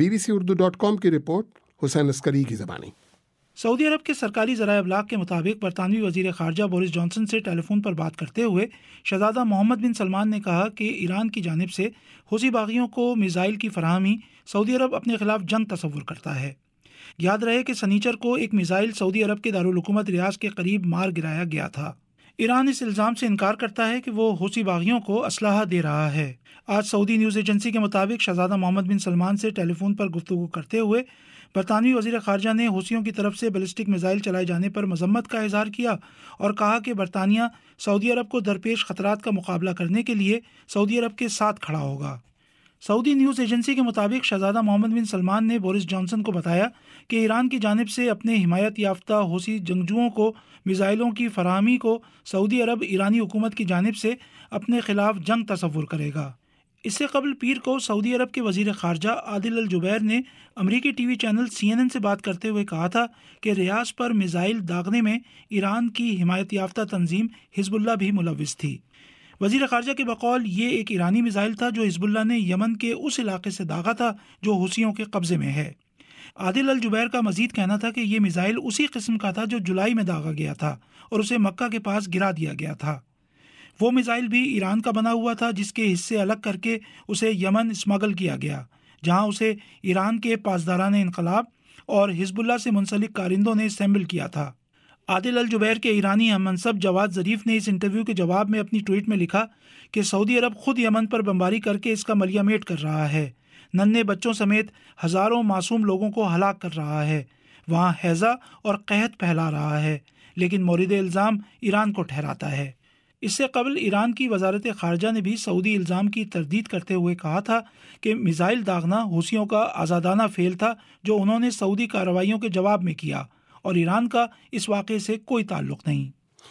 BBC.com کی رپورٹ، حسین عسکری کی زبانی. سعودی عرب کے سرکاری ذرائع ابلاغ کے مطابق برطانوی وزیر خارجہ بورس جانسن سے ٹیلی فون پر بات کرتے ہوئے شہزادہ محمد بن سلمان نے کہا کہ ایران کی جانب سے حوثی باغیوں کو میزائل کی فراہمی سعودی عرب اپنے خلاف جنگ تصور کرتا ہے. یاد رہے کہ سنیچر کو ایک میزائل سعودی عرب کے دارالحکومت ریاض کے قریب مار گرایا گیا تھا. ایران اس الزام سے انکار کرتا ہے کہ وہ حوثی باغیوں کو اسلحہ دے رہا ہے. آج سعودی نیوز ایجنسی کے مطابق شہزادہ محمد بن سلمان سے ٹیلی فون پر گفتگو کرتے ہوئے برطانوی وزیر خارجہ نے حوثیوں کی طرف سے بیلسٹک میزائل چلائے جانے پر مذمت کا اظہار کیا اور کہا کہ برطانیہ سعودی عرب کو درپیش خطرات کا مقابلہ کرنے کے لیے سعودی عرب کے ساتھ کھڑا ہوگا. سعودی نیوز ایجنسی کے مطابق شہزادہ محمد بن سلمان نے بورس جانسن کو بتایا کہ ایران کی جانب سے اپنے حمایت یافتہ حوثی جنگجوؤں کو میزائلوں کی فراہمی کو سعودی عرب ایرانی حکومت کی جانب سے اپنے خلاف جنگ تصور کرے گا. اس سے قبل پیر کو سعودی عرب کے وزیر خارجہ عادل الجبیر نے امریکی ٹی وی چینل CNN سے بات کرتے ہوئے کہا تھا کہ ریاض پر میزائل داغنے میں ایران کی حمایت یافتہ تنظیم حزب اللہ بھی ملوث تھی. وزیر خارجہ کے بقول یہ ایک ایرانی میزائل تھا جو حزب اللہ نے یمن کے اس علاقے سے داغا تھا جو حوثیوں کے قبضے میں ہے. عادل الجبیر کا مزید کہنا تھا کہ یہ میزائل اسی قسم کا تھا جو جولائی میں داغا گیا تھا اور اسے مکہ کے پاس گرا دیا گیا تھا. وہ میزائل بھی ایران کا بنا ہوا تھا جس کے حصے الگ کر کے اسے یمن اسمگل کیا گیا جہاں اسے ایران کے پاسداران انقلاب اور حزب اللہ سے منسلک کارندوں نے اسمبل کیا تھا. عادل الجبیر کے ایرانی ہم منصب جواد ظریف نے اس انٹرویو کے جواب میں اپنی ٹویٹ میں لکھا کہ سعودی عرب خود یمن پر بمباری کر کے اس کا ملیہ میٹ کر رہا ہے، ننھے بچوں سمیت ہزاروں معصوم لوگوں کو ہلاک کر رہا ہے، وہاں ہیضہ اور قحط پھیلا رہا ہے، لیکن مورد الزام ایران کو ٹھہراتا ہے. اس سے قبل ایران کی وزارت خارجہ نے بھی سعودی الزام کی تردید کرتے ہوئے کہا تھا کہ میزائل داغنا حوثیوں کا آزادانہ فعل تھا جو انہوں نے سعودی کارروائیوں کے جواب میں کیا اور ایران کا اس واقعے سے کوئی تعلق نہیں.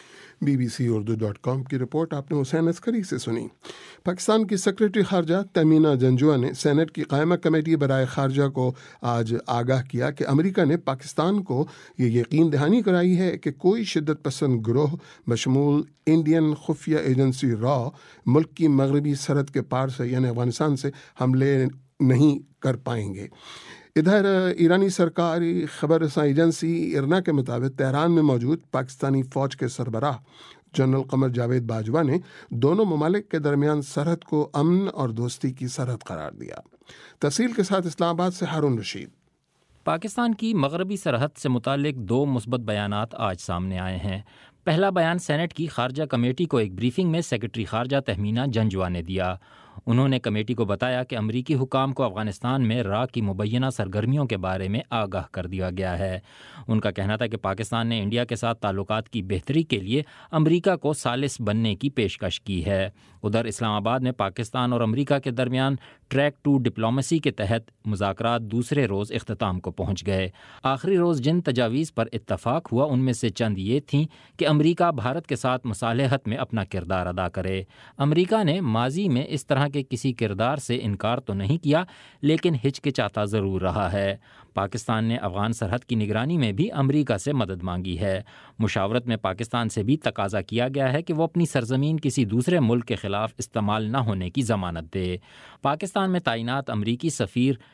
BBC.com کی رپورٹ آپ نے حسین عسکری سے سنی. پاکستان کی سیکرٹری خارجہ تمینہ جنجوعہ نے سینٹ کی قائمہ کمیٹی برائے خارجہ کو آج آگاہ کیا کہ امریکہ نے پاکستان کو یہ یقین دہانی کرائی ہے کہ کوئی شدت پسند گروہ بشمول انڈین خفیہ ایجنسی را ملک کی مغربی سرحد کے پار سے یعنی افغانستان سے حملے نہیں کر پائیں گے. ادھر ایرانی سرکاری خبر رساں ایجنسی ارنا کے مطابق تہران میں موجود پاکستانی فوج کے سربراہ جنرل قمر جاوید باجوہ نے دونوں ممالک کے درمیان سرحد کو امن اور دوستی کی سرحد قرار دیا. تفصیل کے ساتھ اسلام آباد سے ہارون رشید. پاکستان کی مغربی سرحد سے متعلق 2 مثبت بیانات آج سامنے آئے ہیں. پہلا بیان سینٹ کی خارجہ کمیٹی کو ایک بریفنگ میں سیکرٹری خارجہ تہمینہ جنجوعہ نے دیا. انہوں نے کمیٹی کو بتایا کہ امریکی حکام کو افغانستان میں را کی مبینہ سرگرمیوں کے بارے میں آگاہ کر دیا گیا ہے. ان کا کہنا تھا کہ پاکستان نے انڈیا کے ساتھ تعلقات کی بہتری کے لیے امریکہ کو ثالث بننے کی پیشکش کی ہے. ادھر اسلام آباد میں پاکستان اور امریکہ کے درمیان ٹریک ٹو ڈپلومیسی کے تحت مذاکرات دوسرے روز اختتام کو پہنچ گئے. آخری روز جن تجاویز پر اتفاق ہوا ان میں سے چند یہ تھیں کہ امریکہ بھارت کے ساتھ مصالحت میں اپنا کردار ادا کرے. امریکہ نے ماضی میں اس طرح کے کسی کردار سے انکار تو نہیں کیا لیکن ہچکچاتا ضرور رہا ہے. پاکستان نے افغان سرحد کی نگرانی میں بھی امریکہ سے مدد مانگی ہے. مشاورت میں پاکستان سے بھی تقاضا کیا گیا ہے کہ وہ اپنی سرزمین کسی دوسرے ملک کے خلاف استعمال نہ ہونے کی ضمانت دے. پاکستان میں تعینات امریکی سفیر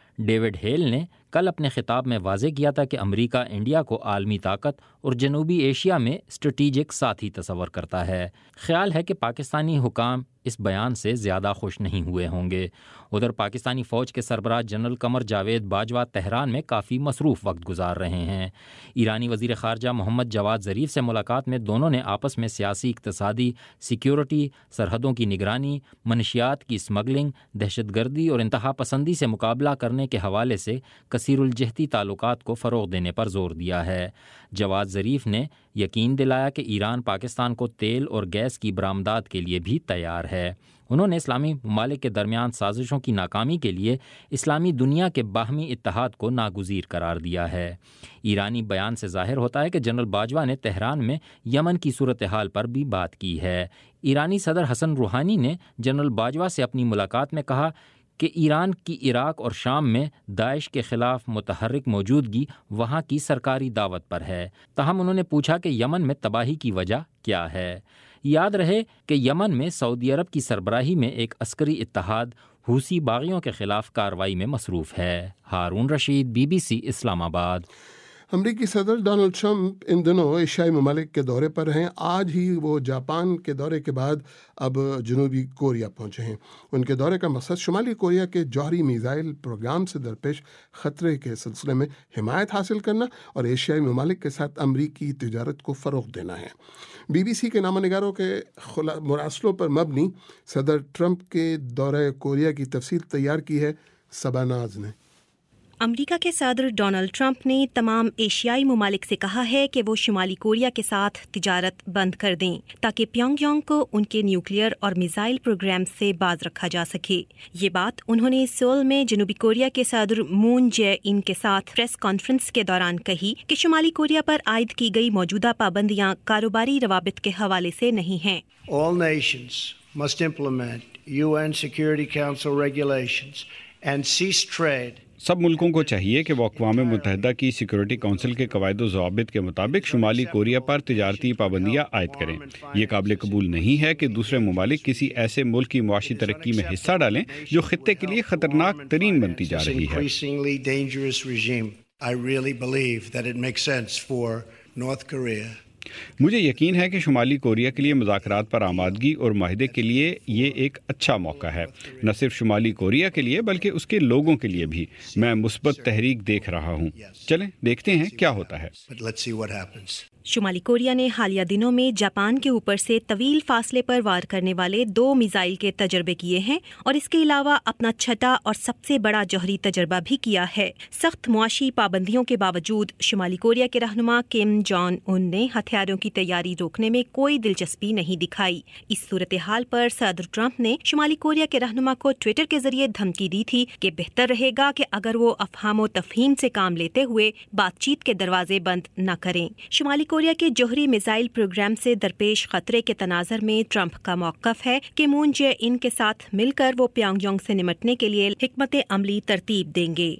ڈیوڈ ہیل نے کل اپنے خطاب میں واضح کیا تھا کہ امریکہ انڈیا کو عالمی طاقت اور جنوبی ایشیا میں اسٹریٹجک ساتھی تصور کرتا ہے۔ خیال ہے کہ پاکستانی حکام اس بیان سے زیادہ خوش نہیں ہوئے ہوں گے۔ ادھر پاکستانی فوج کے سربراہ جنرل قمر جاوید باجوہ تہران میں کافی مصروف وقت گزار رہے ہیں۔ ایرانی وزیر خارجہ محمد جواد ظریف سے ملاقات میں دونوں نے آپس میں سیاسی، اقتصادی، سیکیورٹی، سرحدوں کی نگرانی، منشیات کی اسمگلنگ، دہشت گردی اور انتہا پسندی سے مقابلہ کرنے کے حوالے سے کثیر الجہتی تعلقات کو فروغ دینے پر زور دیا ہے۔ جواد ظریف نے یقین دلایا کہ ایران پاکستان کو تیل اور گیس کی برآمدات کے لیے بھی تیار ہے۔ انہوں نے اسلامی ممالک کے درمیان سازشوں کی ناکامی کے لیے اسلامی دنیا کے باہمی اتحاد کو ناگزیر قرار دیا ہے۔ ایرانی بیان سے ظاہر ہوتا ہے کہ جنرل باجوہ نے تہران میں یمن کی صورتحال پر بھی بات کی ہے۔ ایرانی صدر حسن روحانی نے جنرل باجوہ سے اپنی ملاقات میں کہا کہ ایران کی عراق اور شام میں داعش کے خلاف متحرک موجودگی وہاں کی سرکاری دعوت پر ہے۔ تاہم انہوں نے پوچھا کہ یمن میں تباہی کی وجہ کیا ہے۔ یاد رہے کہ یمن میں سعودی عرب کی سربراہی میں ایک عسکری اتحاد حوثی باغیوں کے خلاف کارروائی میں مصروف ہے۔ ہارون رشید، BBC اسلام آباد۔ امریکی صدر ڈونلڈ ٹرمپ ان دنوں ایشیائی ممالک کے دورے پر ہیں۔ آج ہی وہ جاپان کے دورے کے بعد اب جنوبی کوریا پہنچے ہیں۔ ان کے دورے کا مقصد شمالی کوریا کے جوہری میزائل پروگرام سے درپیش خطرے کے سلسلے میں حمایت حاصل کرنا اور ایشیائی ممالک کے ساتھ امریکی تجارت کو فروغ دینا ہے۔ BBC کے نامہ نگاروں کے مراسلوں پر مبنی صدر ٹرمپ کے دورہ کوریا کی تفصیل تیار کی ہے صبا ناز نے۔ امریکہ کے صدر ڈونلڈ ٹرمپ نے تمام ایشیائی ممالک سے کہا ہے کہ وہ شمالی کوریا کے ساتھ تجارت بند کر دیں تاکہ پیونگ یانگ کو ان کے نیوکلیئر اور میزائل پروگرام سے باز رکھا جا سکے۔ یہ بات انہوں نے سول میں جنوبی کوریا کے صدر مون جے ان کے ساتھ پریس کانفرنس کے دوران کہی کہ شمالی کوریا پر عائد کی گئی موجودہ پابندیاں کاروباری روابط کے حوالے سے نہیں ہیں۔ All nations must implement UN Security Council regulations and cease trade. سب ملکوں کو چاہیے کہ وہ اقوام متحدہ کی سیکورٹی کونسل کے قواعد و ضوابط کے مطابق شمالی کوریا پر تجارتی پابندیاں عائد کریں۔ یہ قابل قبول نہیں ہے کہ دوسرے ممالک کسی ایسے ملک کی معاشی ترقی میں حصہ ڈالیں جو خطے کے لیے خطرناک ترین بنتی جا رہی ہے۔ مجھے یقین ہے کہ شمالی کوریا کے لیے مذاکرات پر آمادگی اور معاہدے کے لیے یہ ایک اچھا موقع ہے، نہ صرف شمالی کوریا کے لیے بلکہ اس کے لوگوں کے لیے بھی۔ میں مثبت تحریک دیکھ رہا ہوں۔ چلیں دیکھتے ہیں کیا ہوتا ہے۔ شمالی کوریا نے حالیہ دنوں میں جاپان کے اوپر سے طویل فاصلے پر وار کرنے والے 2 میزائل کے تجربے کیے ہیں اور اس کے علاوہ اپنا چھٹا اور سب سے بڑا جوہری تجربہ بھی کیا ہے۔ سخت معاشی پابندیوں کے باوجود شمالی کوریا کے رہنما کم جونگ ان نے ہتھیاروں کی تیاری روکنے میں کوئی دلچسپی نہیں دکھائی۔ اس صورتحال پر صدر ٹرمپ نے شمالی کوریا کے رہنما کو ٹویٹر کے ذریعے دھمکی دی تھی کہ بہتر رہے گا کہ اگر وہ افہام و تفہیم سے کام لیتے ہوئے بات چیت کے دروازے بند نہ کریں۔ شمالی کوریا کے جوہری میزائل پروگرام سے درپیش خطرے کے تناظر میں ٹرمپ کا موقف ہے کہ مون جے ان کے ساتھ مل کر وہ پیونگ یانگ سے نمٹنے کے لیے حکمت عملی ترتیب دیں گے۔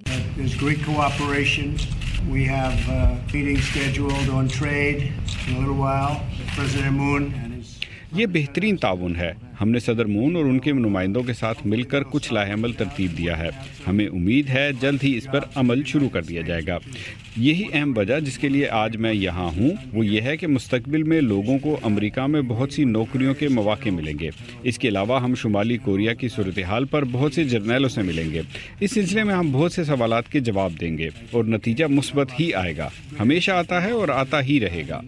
یہ بہترین تعاون ہے۔ ہم نے صدر مون اور ان کے نمائندوں کے ساتھ مل کر کچھ لائحہ عمل ترتیب دیا ہے۔ ہمیں امید ہے جلد ہی اس پر عمل شروع کر دیا جائے گا۔ یہی اہم وجہ جس کے لیے آج میں یہاں ہوں وہ یہ ہے کہ مستقبل میں لوگوں کو امریکہ میں بہت سی نوکریوں کے مواقع ملیں گے۔ اس کے علاوہ ہم شمالی کوریا کی صورتحال پر بہت سے جرنیلوں سے ملیں گے۔ اس سلسلے میں ہم بہت سے سوالات کے جواب دیں گے اور نتیجہ مثبت ہی آئے گا۔ ہمیشہ آتا ہے اور آتا ہی رہے گا۔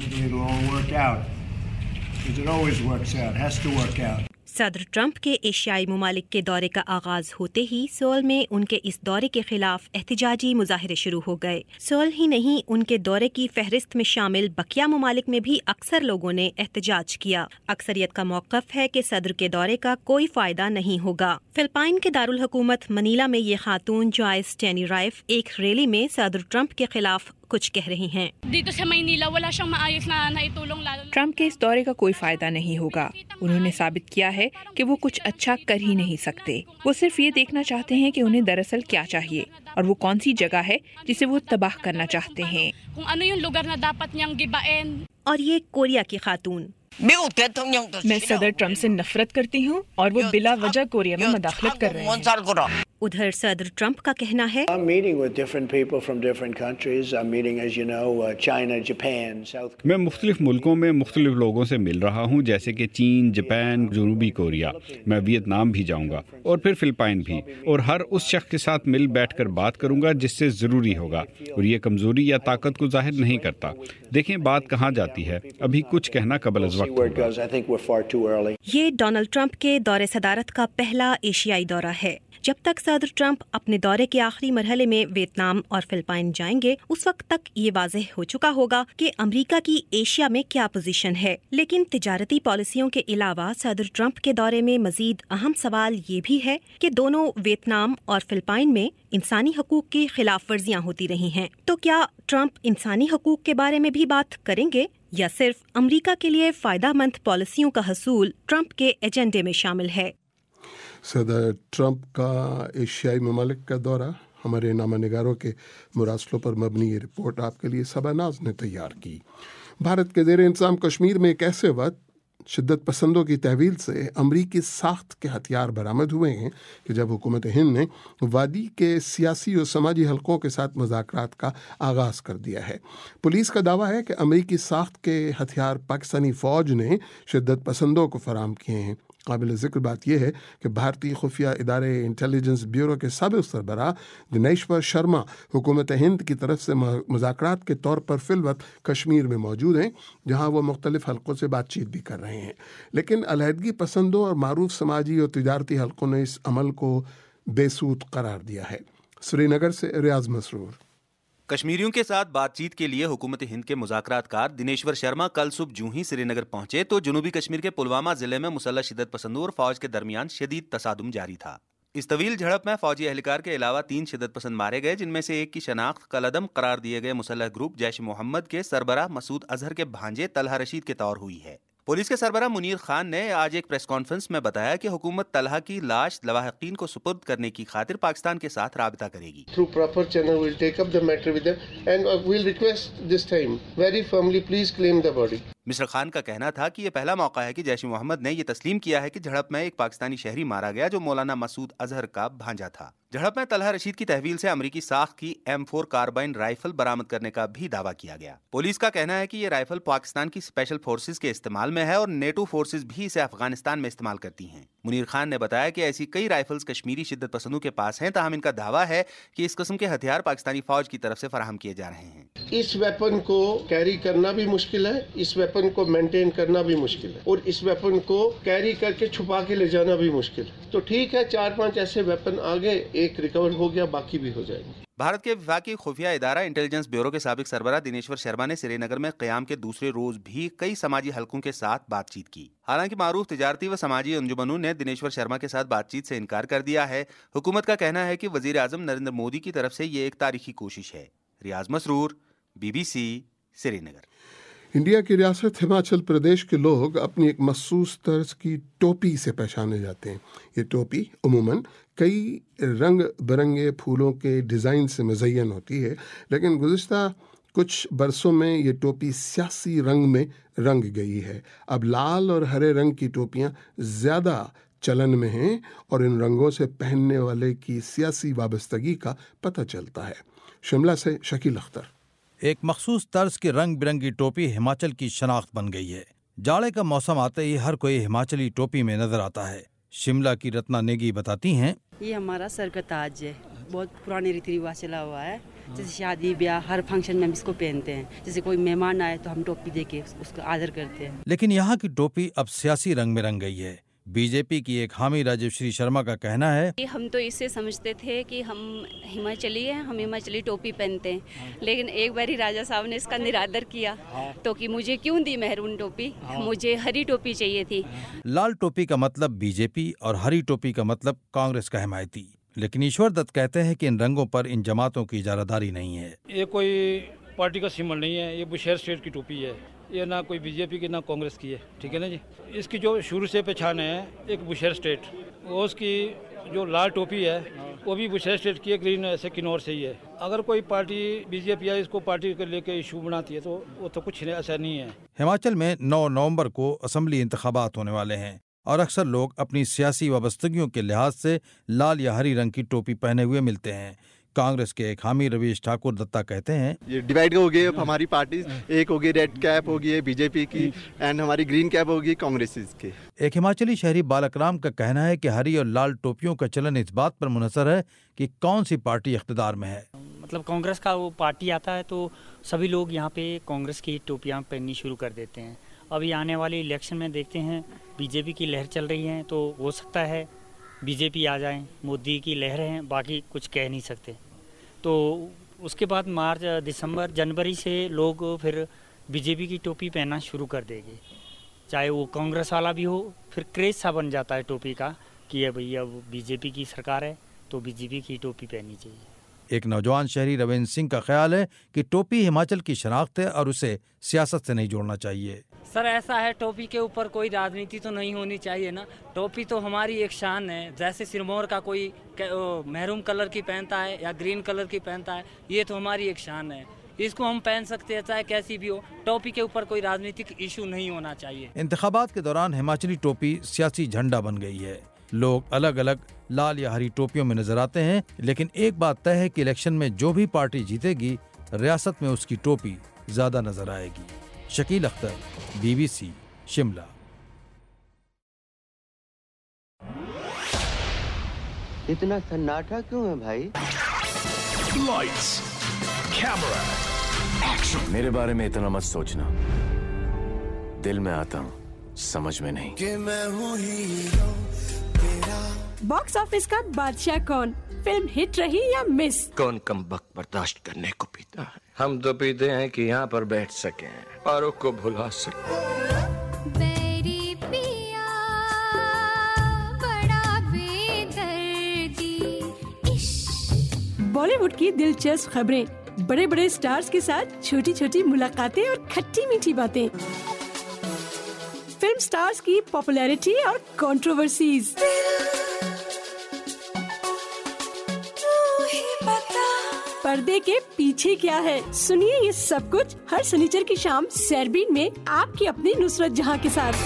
صدر ٹرمپ کے ایشیائی ممالک کے دورے کا آغاز ہوتے ہی سول میں ان کے اس دورے کے خلاف احتجاجی مظاہرے شروع ہو گئے۔ سول ہی نہیں، ان کے دورے کی فہرست میں شامل بقیہ ممالک میں بھی اکثر لوگوں نے احتجاج کیا۔ اکثریت کا موقف ہے کہ صدر کے دورے کا کوئی فائدہ نہیں ہوگا۔ فلپائن کے دارالحکومت منیلا میں یہ خاتون جوائس ٹینی رائف ایک ریلی میں صدر ٹرمپ کے خلاف کچھ کہہ رہی ہیں۔ ٹرمپ کے اس دورے کا کوئی فائدہ نہیں ہوگا۔ انہوں نے ثابت کیا ہے کہ وہ کچھ اچھا کر ہی نہیں سکتے۔ وہ صرف یہ دیکھنا چاہتے ہیں کہ انہیں دراصل کیا چاہیے اور وہ کون سی جگہ ہے جسے وہ تباہ کرنا چاہتے ہیں۔ اور یہ کوریا کی خاتون۔ میں صدر ٹرمپ سے نفرت کرتی ہوں اور وہ بلا وجہ کوریا میں مداخلت کر رہے ہیں۔ उधर सदर ट्रंप का कहना है, I'm meeting with different people from different countries. I'm meeting, as you know, China, Japan, South Korea. मैं मुख्तलिफ मुल्कों में मुख्तलिफ लोगों से मिल रहा हूँ, जैसे कि चीन, जापान, जनूबी कोरिया। मैं वियतनाम भी जाऊँगा और फिर फिलिपाइन भी, और हर उस शख्स के साथ मिल बैठकर बात करूँगा जिससे ज़रूरी होगा, और ये कमज़ोरी या ताकत को जाहिर नहीं करता। देखें बात कहाँ जाती है, अभी कुछ कहना कबल अज़ वक्त होगा। ये डोनाल्ड ट्रंप के दौरे सदारत का पहला एशियाई दौरा है। जब तक सदर ट्रंप अपने दौरे के आखिरी मरहले में वियतनाम और फिलिपाइन जाएंगे, उस वक्त तक ये वाज़ेह हो चुका होगा कि अमेरिका की एशिया में क्या पोजीशन है। लेकिन तिजारती पॉलिसियों के अलावा सदर ट्रंप के दौरे में मजीद अहम सवाल ये भी है कि दोनों वियतनाम और फिलिपाइन में इंसानी हकूक की खिलाफ वर्जियाँ होती रही हैं। तो क्या ट्रंप इंसानी हकूक के बारे में भी बात करेंगे या सिर्फ अमेरिका के लिए फ़ायदेमंद पॉलिसियों का हसूल ट्रंप के एजेंडे में शामिल है? सदर ट्रंप का एशियाई ममालिक का दौरा, हमारे नामानिगारों के मुरासलों पर मबनी ये रिपोर्ट आपके लिए सबनाज ने तैयार की। भारत के ज़ेर इंतज़ाम कश्मीर में एक ऐसे वक्त शिद्दत पसंदों की तहवील से अमरीकी साख्त के हथियार बरामद हुए हैं कि जब हुकूमत हिंद ने वादी के सियासी और समाजी हलकों के साथ मुज़ाकरात का आगाज़ कर दिया है। पुलिस का दावा है कि अमरीकी साख्त के हथियार पाकिस्तानी फ़ौज ने शिद्दत पसंदों को फराहम किए हैं। काबिल ज़िक्र बात यह है कि भारतीय खुफिया इदारे इंटेलिजेंस ब्यूरो के साबिक़ सरबराह दिनेश्वर शर्मा हुकूमत हिंद की तरफ से मुज़ाकरात के तौर पर फिलवक्त कश्मीर में मौजूद हैं, जहां वो मुख्तलिफ हलकों से बातचीत भी कर रहे हैं। लेकिन अलहदगी पसंदों और मारूफ समाजी और तिजारती हलकों ने इस अमल को बेसूद करार दिया है। श्रीनगर से रियाज मसरूर। कश्मीरियों के साथ बातचीत के लिए हुकूमत हिंद के मुज़ाकरातकार दिनेश्वर शर्मा कल सुबह जूं ही श्रीनगर पहुंचे तो जनूबी कश्मीर के पुलवामा जिले में मुसल्लह शिद्दत पसंदों और फौज के दरमियान शदीद तसादुम जारी था। इस तवील झड़प में फौजी एहलकार के अलावा 3 शिद्दत पसंद मारे गए, जिनमें से एक की शनाख्त कलअदम करार दिए गए मुसल्लह ग्रुप जैश मोहम्मद के सरबराह मसूद अजहर के भांजे तलहा रशीद के तौर हुई है। पुलिस के सरबराह मुनीर खान ने आज एक प्रेस कॉन्फ्रेंस में बताया कि हुकूमत तलहा की लाश लवाहिकीन को सुपुर्द करने की खातिर पाकिस्तान के साथ राबता करेगी। Through proper channel we'll take up the matter with them and we'll request this time very firmly please claim the body. Mister Khan का कहना था कि यह पहला मौका है कि जैश मोहम्मद ने यह तस्लीम किया है कि झड़प में एक पाकिस्तानी शहरी मारा गया जो मौलाना मसूद अजहर का भांजा था। झड़प में तलहा रशीद की तहवील से अमरीकी साख की M4 कार्बाइन राइफल बरामद करने का भी दावा किया गया। पुलिस का कहना है कि यह राइफल पाकिस्तान की स्पेशल फोर्सेज के इस्तेमाल में है और नेटो फोर्सेज भी इसे अफगानिस्तान में इस्तेमाल करती हैं। मुनीर खान ने बताया कि ऐसी कई राइफल्स कश्मीरी शिद्दत पसंदों के पास हैं, ताहम इनका दावा है कि इस किस्म के हथियार पाकिस्तानी फौज की तरफ से फराहम किए जा रहे हैं। इस वेपन को कैरी करना भी मुश्किल है, इस वेपन को मेंटेन करना भी मुश्किल है और इस वेपन को कैरी करके छुपा के ले जाना भी मुश्किल है। तो ठीक है, 4-5 ऐसे वेपन आ गए, एक रिकवर हो गया, बाकी भी हो जाएंगे। भारत के वफाकी खुफिया इदारा इंटेलिजेंस ब्यूरो के साबिक सरबराह दिनेश्वर शर्मा ने श्रीनगर में क़याम के दूसरे रोज भी कई समाजी हलकों के साथ बातचीत की। हालांकि मारूफ तिजारती व समाजी अंजुमनों ने दिनेश्वर शर्मा के साथ बातचीत से इनकार कर दिया है। हुकूमत का कहना है कि वजीर आजम नरेंद्र मोदी की तरफ से ये एक तारीखी कोशिश है। रियाज मसरूर, BBC, श्रीनगर। इंडिया की रियासत हिमाचल प्रदेश के लोग अपनी एक मखसूस तर्ज की टोपी से पहचाने जाते हैं। ये टोपी उमूमन कई रंग बिरंगे फूलों के डिज़ाइन से मुज़य्यन होती है, लेकिन गुज़िश्ता कुछ बरसों में ये टोपी सियासी रंग में रंग गई है। अब लाल और हरे रंग की टोपियाँ ज़्यादा चलन में हैं और इन रंगों से पहनने वाले की सियासी वाबस्तगी का पता चलता है। शिमला से शकील अख्तर। एक मखसूस तर्ज की रंग बिरंगी टोपी हिमाचल की शनाख्त बन गई है। जाड़े का मौसम आते ही हर कोई हिमाचली टोपी में नजर आता है। शिमला की रत्ना नेगी बताती हैं, ये हमारा सर का ताज है, बहुत पुराने रीति रिवाज चला हुआ है। जैसे शादी ब्याह हर फंक्शन में हम इसको पहनते हैं। जैसे कोई मेहमान आए तो हम टोपी देके उसका आदर करते हैं। लेकिन यहाँ की टोपी अब सियासी रंग में रंग गई है। बीजेपी की एक हामी राजश्री शर्मा का कहना है, हम तो इससे समझते थे कि हम हिमाचली हैं, हम हिमाचली टोपी पहनते हैं, लेकिन एक बार ही राजा साहब ने इसका निरादर किया तो कि मुझे क्यों दी मेहरून टोपी, मुझे हरी टोपी चाहिए थी। लाल टोपी का मतलब बीजेपी और हरी टोपी का मतलब कांग्रेस का हिमायती। लेकिन ईश्वर दत्त कहते हैं कि इन रंगों पर इन जमातों की इजारादारी नहीं है। ये कोई पार्टी का सिंबल नहीं है, ये बुशहर स्टेट की टोपी है। ये ना कोई बीजेपी की ना कांग्रेस की है, ठीक है ना जी। इसकी जो शुरू से पहचान है एक बुशहर स्टेट, वो उसकी जो लाल टोपी है वो भी बुशहर स्टेट की है, ग्रीन ऐसे किन्नौर से ही है। अगर कोई पार्टी बीजेपी या इसको पार्टी के लेके इशू बनाती है तो वो तो कुछ ऐसा नहीं है। हिमाचल में 9 नवंबर को असेंबली इंतखाबात होने वाले हैं। और अक्सर लोग अपनी सियासी वाबस्तगियों के लिहाज से लाल या हरी रंग की टोपी पहने हुए मिलते हैं। कांग्रेस के एक हामी रवीश ठाकुर दत्ता कहते हैं, ये डिवाइड हो गई हमारी पार्टी, एक होगी रेड कैप होगी बीजेपी की एंड हमारी ग्रीन कैप होगी कांग्रेस की। एक हिमाचली शहरी बालकराम का कहना है कि हरी और लाल टोपियों का चलन इस बात पर मुनहसर है कि कौन सी पार्टी इख्तिदार में है। मतलब कांग्रेस का वो पार्टी आता है तो सभी लोग यहाँ पे कांग्रेस की टोपियाँ पहननी शुरू कर देते हैं। अभी आने वाले इलेक्शन में देखते हैं बीजेपी की लहर चल रही है तो हो सकता है बीजेपी आ जाए, मोदी की लहर है, बाकी कुछ कह नहीं सकते। तो उसके बाद मार्च दिसंबर जनवरी से लोग फिर बीजेपी की टोपी पहनना शुरू कर देंगे, चाहे वो कांग्रेस वाला भी हो। फिर क्रेज सा बन जाता है टोपी का कि भैया अब बीजेपी की सरकार है तो बीजेपी की टोपी पहननी चाहिए। एक नौजवान शहरी रविंद्र सिंह का ख्याल है कि टोपी हिमाचल की शनाख्त है और उसे सियासत से नहीं जोड़ना चाहिए। सर ऐसा है, टोपी के ऊपर कोई राजनीति तो नहीं होनी चाहिए ना। टोपी तो हमारी एक शान है, जैसे सिरमौर का कोई महरून कलर की पहनता है या ग्रीन कलर की पहनता है, ये तो हमारी एक शान है, इसको हम पहन सकते हैं चाहे कैसी भी हो। टोपी के ऊपर कोई राजनीतिक इशू नहीं होना चाहिए। इंतखाबात के दौरान हिमाचली टोपी सियासी झंडा बन गई है। लोग अलग अलग लाल या हरी टोपियों में नजर आते हैं, लेकिन एक बात तय है कि इलेक्शन में जो भी पार्टी जीतेगी रियासत में उसकी टोपी ज्यादा नजर आएगी। शकील अख्तर, BBC, शिमला। इतना सन्नाटा क्यों है भाई? Lights, camera, action. मेरे बारे में इतना मत सोचना, दिल में आता हूँ समझ में नहीं। कि मैं हूँ हीरो तेरा। बॉक्स ऑफिस का बादशाह कौन? फिल्म हिट रही या मिस? कौन कमबख्त बर्दाश्त करने को पीता है? हम तो पीते हैं कि यहाँ पर बैठ सके, औरों को भुला सके। बॉलीवुड की दिलचस्प खबरें, बड़े बड़े स्टार्स के साथ छोटी छोटी मुलाकातें और खट्टी मीठी बातें, फिल्म स्टार्स की पॉपुलैरिटी और कंट्रोवर्सीज, पर्दे के पीछे क्या है, सुनिए ये सब कुछ हर शनिचर की शाम सैरबीन में आपकी अपनी नुसरत जहां के साथ।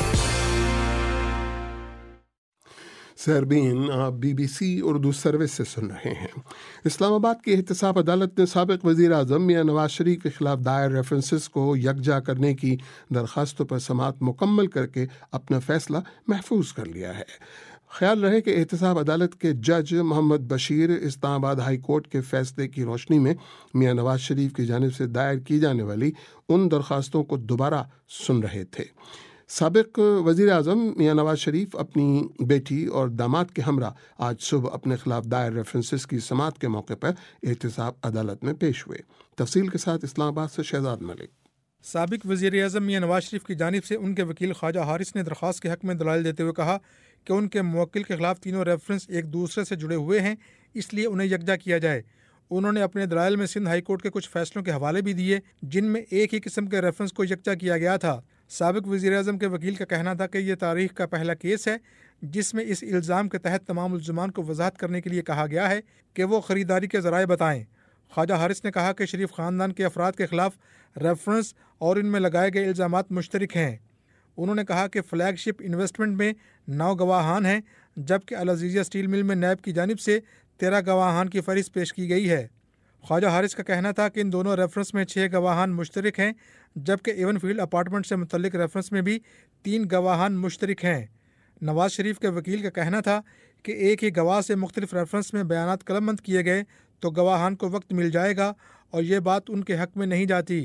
सैरबीन आप BBC उर्दू सर्विस से सुन रहे हैं। इस्लामाबाद की एहतसाब अदालत ने साबिक वज़ीर आज़म मियां नवाज शरीफ के खिलाफ दायर रेफरेंसेस को यकजा करने की दरखास्तों पर समाअत मुकम्मल करके अपना फैसला महफूज कर लिया है। ख्याल रहे कि एहतसाब अदालत के जज मोहम्मद बशीर इस्लामाबाद हाई कोर्ट के फैसले की रोशनी में मियां नवाज शरीफ की जानिब से दायर की जाने वाली उन दरखास्तों को दोबारा सुन रहे थे। साबिक वज़ीर आज़म मियां नवाज शरीफ अपनी बेटी और दामाद के हमरा आज सुबह अपने खिलाफ दायर रेफरेंसेस की समाअत के मौके पर एहतसाब अदालत में पेश हुए। तफसील के साथ इस्लामाबाद से शहजाद मलिक। साबिक वज़ीर आज़म मियां नवाज शरीफ की जानिब से उनके वकील ख्वाजा हारिस ने दरख्वास्त के हक़ में दलाइल देते हुए कहा कि उनके मुवक्किल के खिलाफ तीनों रेफरेंस एक दूसरे से जुड़े हुए हैं, इसलिए उन्हें यकजा किया जाए। उन्होंने अपने दलाइल में सिंध हाई कोर्ट के कुछ फैसलों के हवाले भी दिए जिनमें एक ही किस्म के रेफरेंस को यकजा किया गया था। साबिक वज़ीर आज़म के वकील का कहना था कि यह तारीख का पहला केस है जिसमें इस इल्ज़ाम के तहत तमाम मुल्ज़िमान को वजाहत करने के लिए कहा गया है कि वो ख़रीदारी के ज़राए बताएँ। ख्वाजा हारिस ने कहा कि शरीफ ख़ानदान के अफराद के खिलाफ रेफरेंस और इनमें लगाए गए इल्ज़ामात मुश्तरक हैं। उन्होंने कहा कि फ्लैगशिप इन्वेस्टमेंट में 9 गवाहान हैं, जबकि अल अज़ीज़िया स्टील मिल में नैब की जानिब से 13 गवाहान की फ़हरिस्त पेश की गई है। ख्वाजा हारिस का कहना था कि इन दोनों रेफरेंस में 6 गवाहान मुश्तरक हैं, जबकि एवन फील्ड अपार्टमेंट से मुतल्लिक रेफरेंस में भी 3 गवाहान मुश्तरक हैं। नवाज शरीफ के वकील का कहना था कि एक ही गवाह से मुख्तलिफ रेफरेंस में बयानात कलमबंद किए गए तो गवाहान को वक्त मिल जाएगा और ये बात उनके हक़ में नहीं जाती।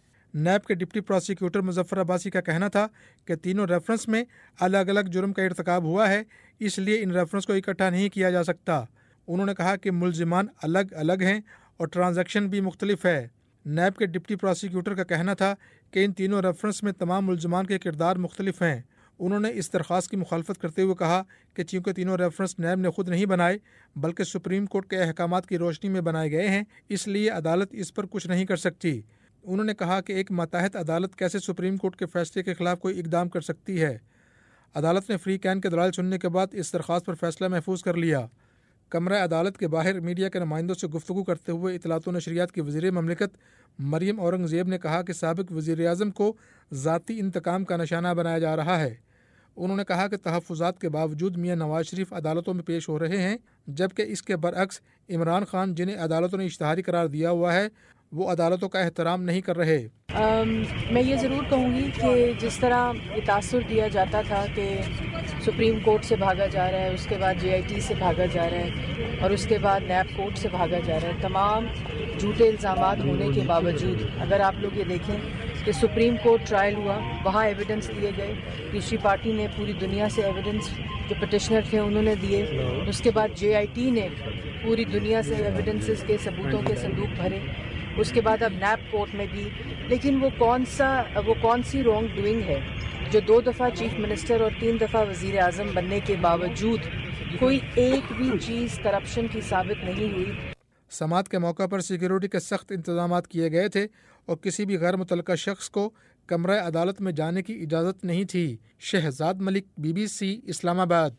नैब के डिप्टी प्रोसिक्यूटर मुजफ्फर अब्बासी का कहना था कि तीनों रेफरेंस में अलग अलग जुर्म का इर्तिकाब हुआ है, इसलिए इन रेफरेंस को इकट्ठा नहीं किया जा सकता। उन्होंने कहा कि मुल्जिमान अलग अलग हैं और ट्रांजैक्शन भी मुख्तलिफ है। नैब के डिप्टी प्रोसिक्यूटर का कहना था कि इन तीनों रेफरेंस में तमाम मुल्जिमान के किरदार मुख्तलिफ हैं। उन्होंने इस दरख्वास्त की मुखालफत करते हुए कहा कि चूँकि तीनों रेफरेंस नैब ने खुद नहीं बनाए बल्कि सुप्रीम कोर्ट के अहकामात की रोशनी में बनाए गए हैं, इसलिए अदालत इस पर कुछ नहीं कर सकती। उन्होंने कहा कि एक मातहत अदालत कैसे सुप्रीम कोर्ट के फैसले के खिलाफ कोई इकदाम कर सकती है। अदालत ने फ्री कैन के दलाल सुनने के बाद इस दरख्वास्त पर फैसला महफूज कर लिया। कमरा अदालत के बाहर मीडिया के नुमाइंदों से गुफ्तगू करते हुए इतलात व नशरियात की वज़ीर ममलिकत मरियम औरंगज़ेब ने कहा कि साबिक वज़ीर आज़म को ज़ाती इंतकाम का निशाना बनाया जा रहा है। انہوں نے کہا کہ تحفظات کے باوجود میاں نواز شریف عدالتوں میں پیش ہو رہے ہیں، جبکہ اس کے برعکس عمران خان جنہیں عدالتوں نے اشتہاری قرار دیا ہوا ہے وہ عدالتوں کا احترام نہیں کر رہے۔ میں یہ ضرور کہوں گی کہ جس طرح یہ تاثر دیا جاتا تھا کہ سپریم کورٹ سے بھاگا جا رہا ہے، اس کے بعد جے آئی ٹی سے بھاگا جا رہا ہے اور اس کے بعد نیب کورٹ سے بھاگا جا رہا ہے، تمام جھوٹے الزامات ہونے کے باوجود اگر آپ لوگ یہ دیکھیں کہ سپریم کورٹ ٹرائل ہوا، وہاں ایویڈنس دیے گئے، دوسری پارٹی نے پوری دنیا سے ایویڈنس جو پٹیشنر تھے انہوں نے دیے، اس کے بعد جے آئی ٹی نے پوری دنیا سے ایویڈنسز کے ثبوتوں کے صندوق بھرے، اس کے بعد اب نیب کورٹ میں بھی، لیکن وہ کون سی رانگ ڈوئنگ ہے جو 2 دفعہ چیف منسٹر اور 3 دفعہ وزیر اعظم بننے کے باوجود کوئی ایک بھی چیز کرپشن کی ثابت نہیں ہوئی۔ سماعت کے موقع پر سیکیورٹی کے سخت انتظامات کیے گئے تھے اور کسی بھی غیر متعلقہ شخص کو کمرہ عدالت میں جانے کی اجازت نہیں تھی۔ شہزاد ملک، BBC، اسلام آباد۔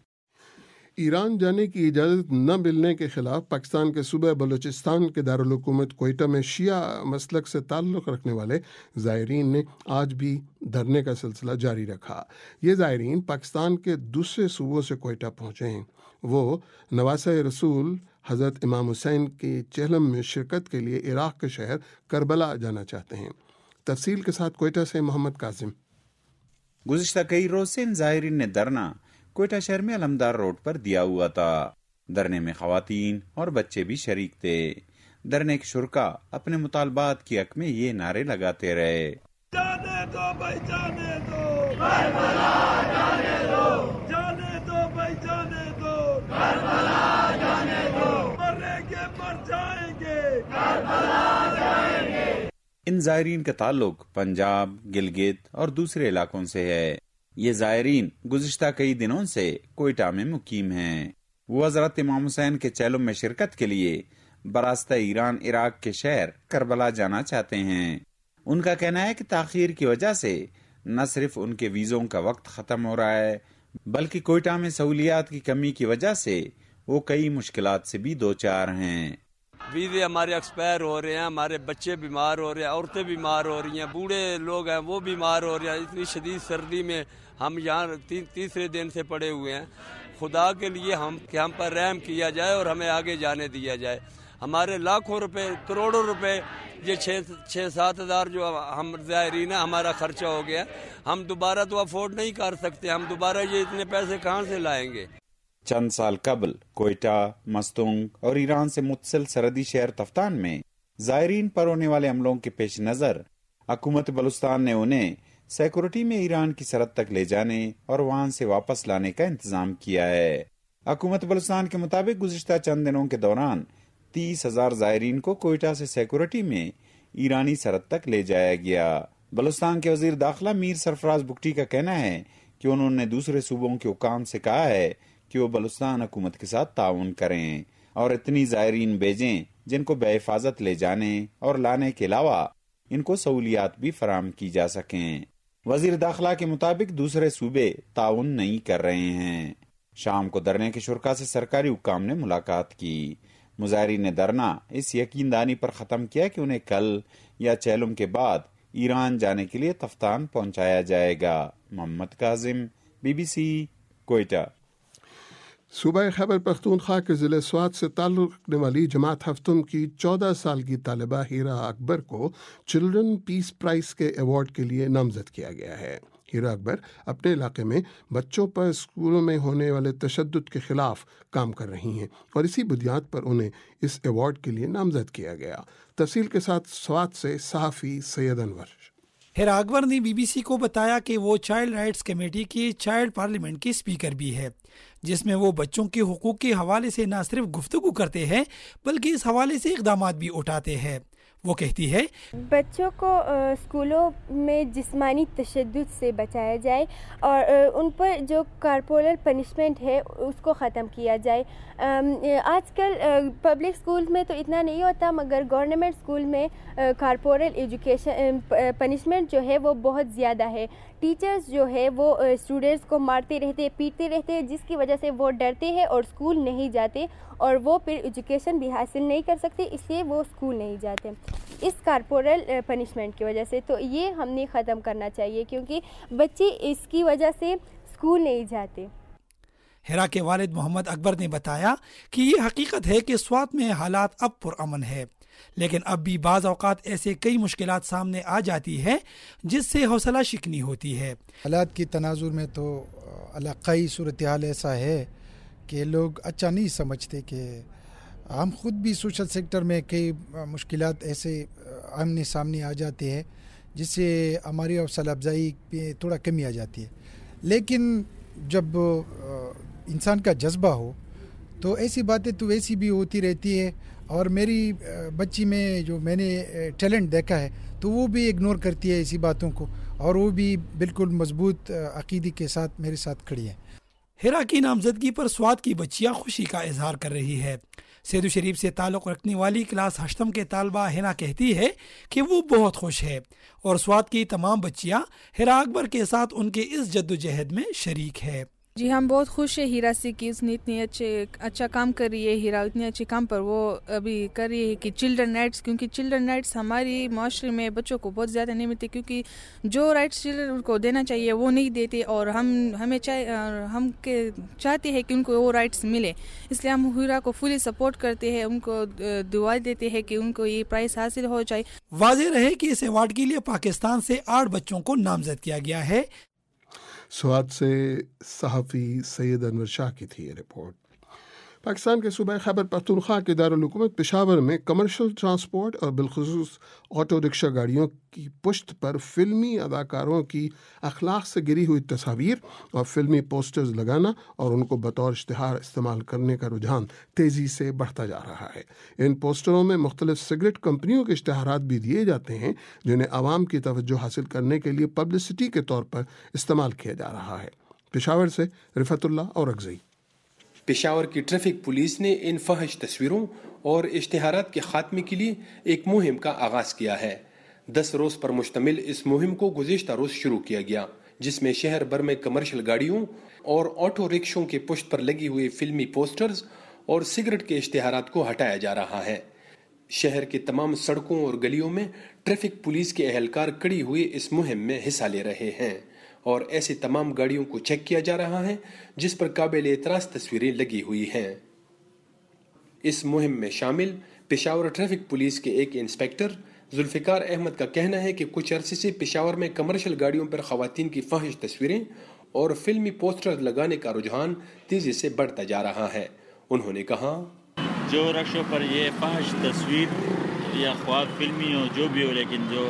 ایران جانے کی اجازت نہ ملنے کے خلاف پاکستان کے صوبہ بلوچستان کے دارالحکومت کوئٹہ میں شیعہ مسلک سے تعلق رکھنے والے زائرین نے آج بھی دھرنے کا سلسلہ جاری رکھا۔ یہ زائرین پاکستان کے دوسرے صوبوں سے کوئٹہ پہنچے ہیں۔ وہ نواسہ رسول حضرت امام حسین کی چہلم میں شرکت کے لیے عراق کے شہر کربلا جانا چاہتے ہیں۔ تفصیل کے ساتھ کوئٹہ سے محمد قاسم۔ گزشتہ کئی روز سے ان زائرین نے دھرنا کوئٹہ شہر میں علمدار روڈ پر دیا ہوا تھا۔ دھرنے میں خواتین اور بچے بھی شریک تھے۔ دھرنے کے شرکا اپنے مطالبات کی حق میں یہ نعرے لگاتے رہے۔ جانے دو بھائی جانے دو، کربلا جانے دو، جانے دو بھائی جانے دو، کربلا جانے دو، مریں گے مر جائیں گے، کربلا جائیں گے۔ ان زائرین کا تعلق پنجاب، گلگت اور دوسرے علاقوں سے ہے۔ یہ زائرین گزشتہ کئی دنوں سے کوئٹہ میں مقیم ہیں۔ وہ حضرت امام حسین کے چہلم میں شرکت کے لیے براستہ ایران عراق کے شہر کربلا جانا چاہتے ہیں۔ ان کا کہنا ہے کہ تاخیر کی وجہ سے نہ صرف ان کے ویزوں کا وقت ختم ہو رہا ہے بلکہ کوئٹہ میں سہولیات کی کمی کی وجہ سے وہ کئی مشکلات سے بھی دوچار ہیں۔ ویزے ہمارے ایکسپائر ہو رہے ہیں، ہمارے بچے بیمار ہو رہے ہیں، عورتیں بیمار ہو رہی ہیں، بوڑھے لوگ ہیں وہ بیمار ہو رہے ہیں۔ اتنی شدید سردی میں ہم یہاں تیسرے دن سے پڑے ہوئے ہیں۔ خدا کے لیے ہم پر رحم کیا جائے اور ہمیں آگے جانے دیا جائے۔ ہمارے لاکھوں روپے، کروڑوں روپے، یہ 6-7 ہزار جو ہم زائرین ہیں ہمارا خرچہ ہو گیا، ہم دوبارہ تو افورڈ نہیں کر سکتے، ہم دوبارہ یہ اتنے پیسے کہاں سے لائیں گے؟ چند سال قبل کوئٹہ، مستونگ اور ایران سے متصل سرحدی شہر تفتان میں زائرین پر ہونے والے حملوں کے پیش نظر حکومت بلوچستان نے انہیں سیکورٹی میں ایران کی سرحد تک لے جانے اور وہاں سے واپس لانے کا انتظام کیا ہے۔ حکومت بلوچستان کے مطابق گزشتہ چند دنوں کے دوران 30,000 زائرین کو کوئٹہ سے سیکورٹی میں ایرانی سرحد تک لے جایا گیا۔ بلوچستان کے وزیر داخلہ میر سرفراز بگٹی کا کہنا ہے کہ انہوں نے دوسرے صوبوں کے حکام سے کہا ہے کہ وہ بلوچستان حکومت کے ساتھ تعاون کریں اور اتنی زائرین بھیجیں جن کو بے حفاظت لے جانے اور لانے کے علاوہ ان کو سہولیات بھی فراہم کی جا سکیں۔ وزیر داخلہ کے مطابق دوسرے صوبے تعاون نہیں کر رہے ہیں۔ شام کو دھرنے کے شرکا سے سرکاری حکام نے ملاقات کی۔ مظاہرین نے دھرنا اس یقین دانی پر ختم کیا کہ انہیں کل یا چہلم کے بعد ایران جانے کے لیے تفتان پہنچایا جائے گا۔ محمد کاظم، BBC، کوئٹہ۔ صوبہ خیبر پختونخوا کے ضلع سوات سے تعلق رکھنے والی جماعت ہفتم کی 14 سال کی طالبہ ہیرا اکبر کو چلڈرن پیس پرائز کے ایوارڈ کے لیے نامزد کیا گیا ہے۔ ہیرا اکبر اپنے علاقے میں بچوں پر اسکولوں میں ہونے والے تشدد کے خلاف کام کر رہی ہیں اور اسی بنیاد پر انہیں اس ایوارڈ کے لیے نامزد کیا گیا۔ تفصیل کے ساتھ سوات سے صحافی سید انور۔ ہیرا اکبر نے BBC کو بتایا کہ وہ چائلڈ رائٹس کمیٹی کی چائلڈ پارلیمنٹ کی اسپیکر بھی ہے، جس میں وہ بچوں کے حقوق کے حوالے سے نہ صرف گفتگو کرتے ہیں بلکہ اس حوالے سے اقدامات بھی اٹھاتے ہیں۔ وہ کہتی ہے بچوں کو اسکولوں میں جسمانی تشدد سے بچایا جائے اور ان پر جو کارپورل پنشمنٹ ہے اس کو ختم کیا جائے۔ آج کل پبلک اسکول میں تو اتنا نہیں ہوتا مگر گورنمنٹ اسکول میں کارپورل ایجوکیشن پنشمنٹ جو ہے وہ بہت زیادہ ہے۔ ٹیچرز جو ہے وہ اسٹوڈنٹس کو مارتے رہتے، پیٹتے رہتے، جس کی وجہ سے وہ ڈرتے ہیں اور اسکول نہیں جاتے اور وہ پھر ایجوکیشن بھی حاصل نہیں کر سکتے، اس لیے وہ اسکول نہیں جاتے اس کارپورل پنشمنٹ کی وجہ سے۔ تو یہ ہم نے ختم کرنا چاہیے کیونکہ بچے اس کی وجہ سے स्कूल नहीं जाते। हिरा के वालिद मोहम्मद अकबर ने बताया कि ये हकीकत है कि स्वात में हालात अब पुरअमन है, लेकिन अब भी बाज़ औक़ात ऐसे कई मुश्किलात सामने आ जाती है जिससे हौसला शिकनी होती है। हालात की तनाजुर में तो इलाक़ाई सूरत हाल ऐसा है कि लोग अच्छा नहीं समझते कि हम खुद भी सोशल सेक्टर में कई मुश्किलात ऐसे आमने सामने आ जाते हैं जिससे हमारी हौसला अफजाई पे थोड़ा कमी आ जाती है। लेकिन जब इंसान का जज्बा हो तो ऐसी बातें तो वैसी भी होती रहती है, और मेरी बच्ची में जो मैंने टैलेंट देखा है तो वो भी इग्नोर करती है ऐसी बातों को, और वो भी बिल्कुल मजबूत अकीदे के साथ मेरे साथ खड़ी है। हिरा की नामजदगी पर स्वात की बच्चियां खुशी का इजहार कर रही है। सैदू शरीफ से ताल्लुक़ रखने वाली क्लास 8वीं के तालबा हिना कहती है कि वो बहुत खुश है और स्वात की तमाम बच्चियां हिरा अकबर के साथ उनके इस जद्दोजहद में शरीक है। जी हम बहुत खुश है हीरा से कि उसने इतनी अच्छा काम कर रही है। हीरा इतने अच्छे काम पर वो अभी कर रही है कि चिल्ड्रन राइट्स, क्योंकि चिल्ड्रन राइट्स हमारी माशरे में बच्चों को बहुत ज़्यादा नहीं मिलते, क्योंकि जो राइट्स चिल्ड्रन को देना चाहिए वो नहीं देते, और हम चाहते हैं कि उनको वो राइट्स मिले। इसलिए हम हीरा को फुली सपोर्ट करते हैं, उनको दुआ देते हैं कि उनको ये प्राइज़ हासिल हो जाए। वाज़ेह रहे कि इस अवार्ड के लिए पाकिस्तान से 8 बच्चों को नामजद किया गया है। स्वात से सहाफ़ी सैयद अनवर शाह की थी ये रिपोर्ट। पाकिस्तान के सूबे खैबर पख्तूनख्वा के दारुल हुकूमत पेशावर में कमर्शियल ट्रांसपोर्ट और बिलखुसूस ऑटो रिक्शा गाड़ियों की पुश्त पर फिल्मी अदाकारों की अखलाक से गिरी हुई तस्वीर और फिल्मी पोस्टर्स लगाना और उनको बतौर इश्तिहार इस्तेमाल करने का रुझान तेज़ी से बढ़ता जा रहा है। इन पोस्टरों में मुख्तलिफ सिगरेट कंपनियों के इश्तिहारात भी दिए जाते हैं जिन्हें आवाम की तवज्जो हासिल करने के लिए पब्लिसिटी के तौर पर इस्तेमाल किया जा रहा है। पेशावर से रिफतुल्लाह और अगज़ई। पेशावर की ट्रैफिक पुलिस ने इन फहश तस्वीरों और इश्तिहारात के खात्मे के लिए एक मुहिम का आगाज किया है। 10 रोज पर मुश्तमिल इस मुहिम को गुज़िश्ता रोज शुरू किया गया, जिसमें शहर भर में कमर्शियल गाड़ियों और ऑटो रिक्शों के पुश्त पर लगी हुई फिल्मी पोस्टर्स और सिगरेट के इश्तिहारात को हटाया जा रहा है। शहर के तमाम सड़कों और गलियों में ट्रैफिक पुलिस के एहलकार कड़ी हुई इस मुहिम में हिस्सा ले रहे हैं और ऐसी तमाम गाड़ियों को चेक किया जा रहा है जिस पर काबिल एतराज तस्वीरें लगी हुई हैं। इस मुहिम में शामिल पेशावर ट्रैफिक पुलिस के एक इंस्पेक्टर जुल्फिकार अहमद का कहना है कि कुछ अरसे से पेशावर में कमर्शियल गाड़ियों पर खवातीन की फहश तस्वीरें और फिल्मी पोस्टर लगाने का रुझान तेजी से बढ़ता जा रहा है। उन्होंने कहा, जो रक्षों पर ये फहश तस्वीर या ख्वाब फिल्मी हो जो भी हो, लेकिन जो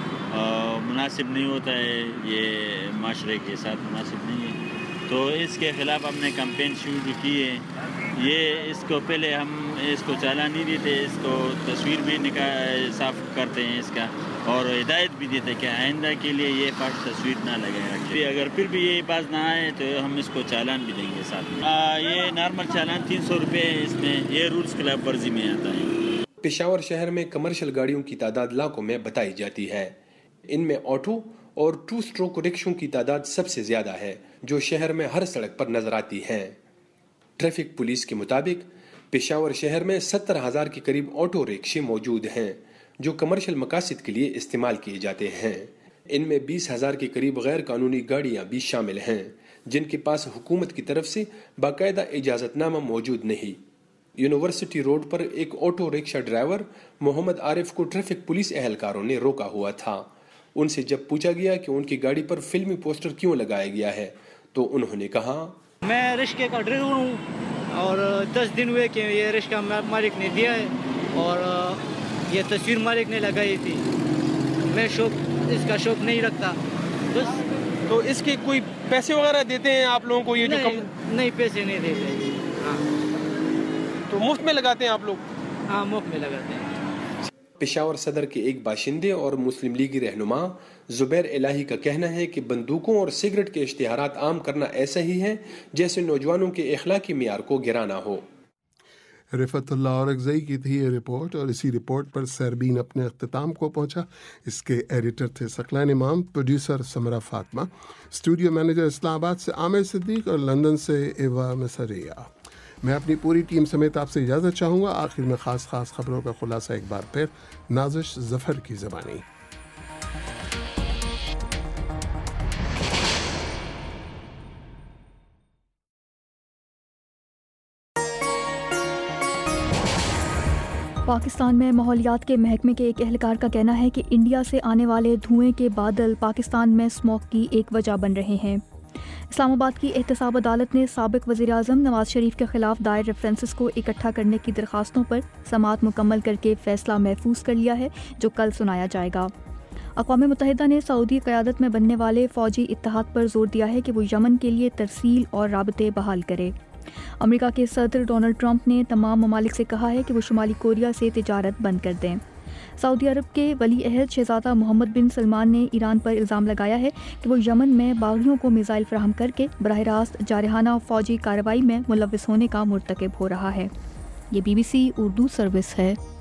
मुनासिब नहीं होता है, ये माशरे के साथ मुनासिब नहीं है, तो इसके ख़िलाफ़ हमने कैंपेन शुरू की है। ये इसको पहले हम इसको चालान नहीं देते, इसको तस्वीर भी साफ़ करते हैं इसका, और हिदायत भी देते कि आइंदा के लिए ये पास तस्वीर ना लगाए। अगर फिर भी ये पास ना आए तो हम इसको चालान भी देंगे साथ में। ये नॉर्मल चालान 300 रुपये, इसमें ये रूल्स खिलाफ वर्जी में आता है। पेशावर शहर में कमर्शियल गाड़ियों की तादाद लाखों में बताई जाती है। इनमें ऑटो और 2 स्ट्रोक रिक्शों की तादाद सबसे ज्यादा है जो शहर में हर सड़क पर नजर आती है। ट्रैफिक पुलिस के मुताबिक पेशावर शहर में 70,000 के करीब ऑटो रिक्शे मौजूद हैं जो कमर्शियल मकासद के लिए इस्तेमाल किए जाते हैं। इनमें 20,000 के करीब गैर कानूनी गाड़ियां भी शामिल हैं जिनके पास हुकूमत की तरफ से बाकायदा इजाजतनामा मौजूद नहीं। यूनिवर्सिटी रोड पर एक auto rickshaw driver Mohammad Arif को ट्रैफिक पुलिस एहलकारों ने रोका हुआ था। उनसे जब पूछा गया कि उनकी गाड़ी पर फिल्मी पोस्टर क्यों लगाया गया है तो उन्होंने कहा, मैं रिक्शे का ड्राइवर हूँ और 10 दिन हुए कि ये रिक्शा मालिक ने दिया है और ये तस्वीर मालिक ने लगाई थी। मैं इसका शौक नहीं रखता बस। तो इसके कोई पैसे वगैरह देते हैं आप लोगों को? ये जो नहीं पैसे नहीं देते। हाँ। तो मुफ्त में लगाते हैं आप लोग? हाँ, मुफ्त में लगाते हैं। पेशावर सदर के एक बाशिंदे और मुस्लिम लीगी रहनुमा जुबैर इलाही का कहना है कि बंदूकों और सिगरेट के इश्तिहारात आम करना ऐसा ही है जैसे नौजवानों के अखलाकी मियार को गिराना हो। रिफतुल्लाह और अगज़ई की थी ये रिपोर्ट और इसी रिपोर्ट पर सरबीन अपने अख्तिताम को पहुंचा। इसके एडिटर थे Saqlain Imam, producer Samra Fatima, studio manager Islamabad से आमिर सिद्दीक और लंदन से एवा मसरिया। मैं अपनी पूरी टीम समेत आपसे इजाज़त चाहूँगा। आखिर में ख़ास खबरों का खुलासा एक बार फिर नाज़िश ज़फ़र की ज़बानी। پاکستان میں ماحولیات کے محکمے کے ایک اہلکار کا کہنا ہے کہ انڈیا سے آنے والے دھوئیں کے بادل پاکستان میں اسموگ کی ایک وجہ بن رہے ہیں۔ اسلام آباد کی احتساب عدالت نے سابق وزیر اعظم نواز شریف کے خلاف دائر ریفرنسز کو اکٹھا کرنے کی درخواستوں پر سماعت مکمل کر کے فیصلہ محفوظ کر لیا ہے، جو کل سنایا جائے گا۔ اقوام متحدہ نے سعودی قیادت میں بننے والے فوجی اتحاد پر زور دیا ہے کہ وہ یمن کے لیے ترسیل اور رابطے بحال کرے۔ امریکہ کے صدر ڈونلڈ ٹرمپ نے تمام ممالک سے کہا ہے کہ وہ شمالی کوریا سے تجارت بند کر دیں۔ سعودی عرب کے ولی عہد شہزادہ محمد بن سلمان نے ایران پر الزام لگایا ہے کہ وہ یمن میں باغیوں کو میزائل فراہم کر کے براہ راست جارحانہ فوجی کارروائی میں ملوث ہونے کا مرتکب ہو رہا ہے۔ یہ BBC اردو سروس ہے۔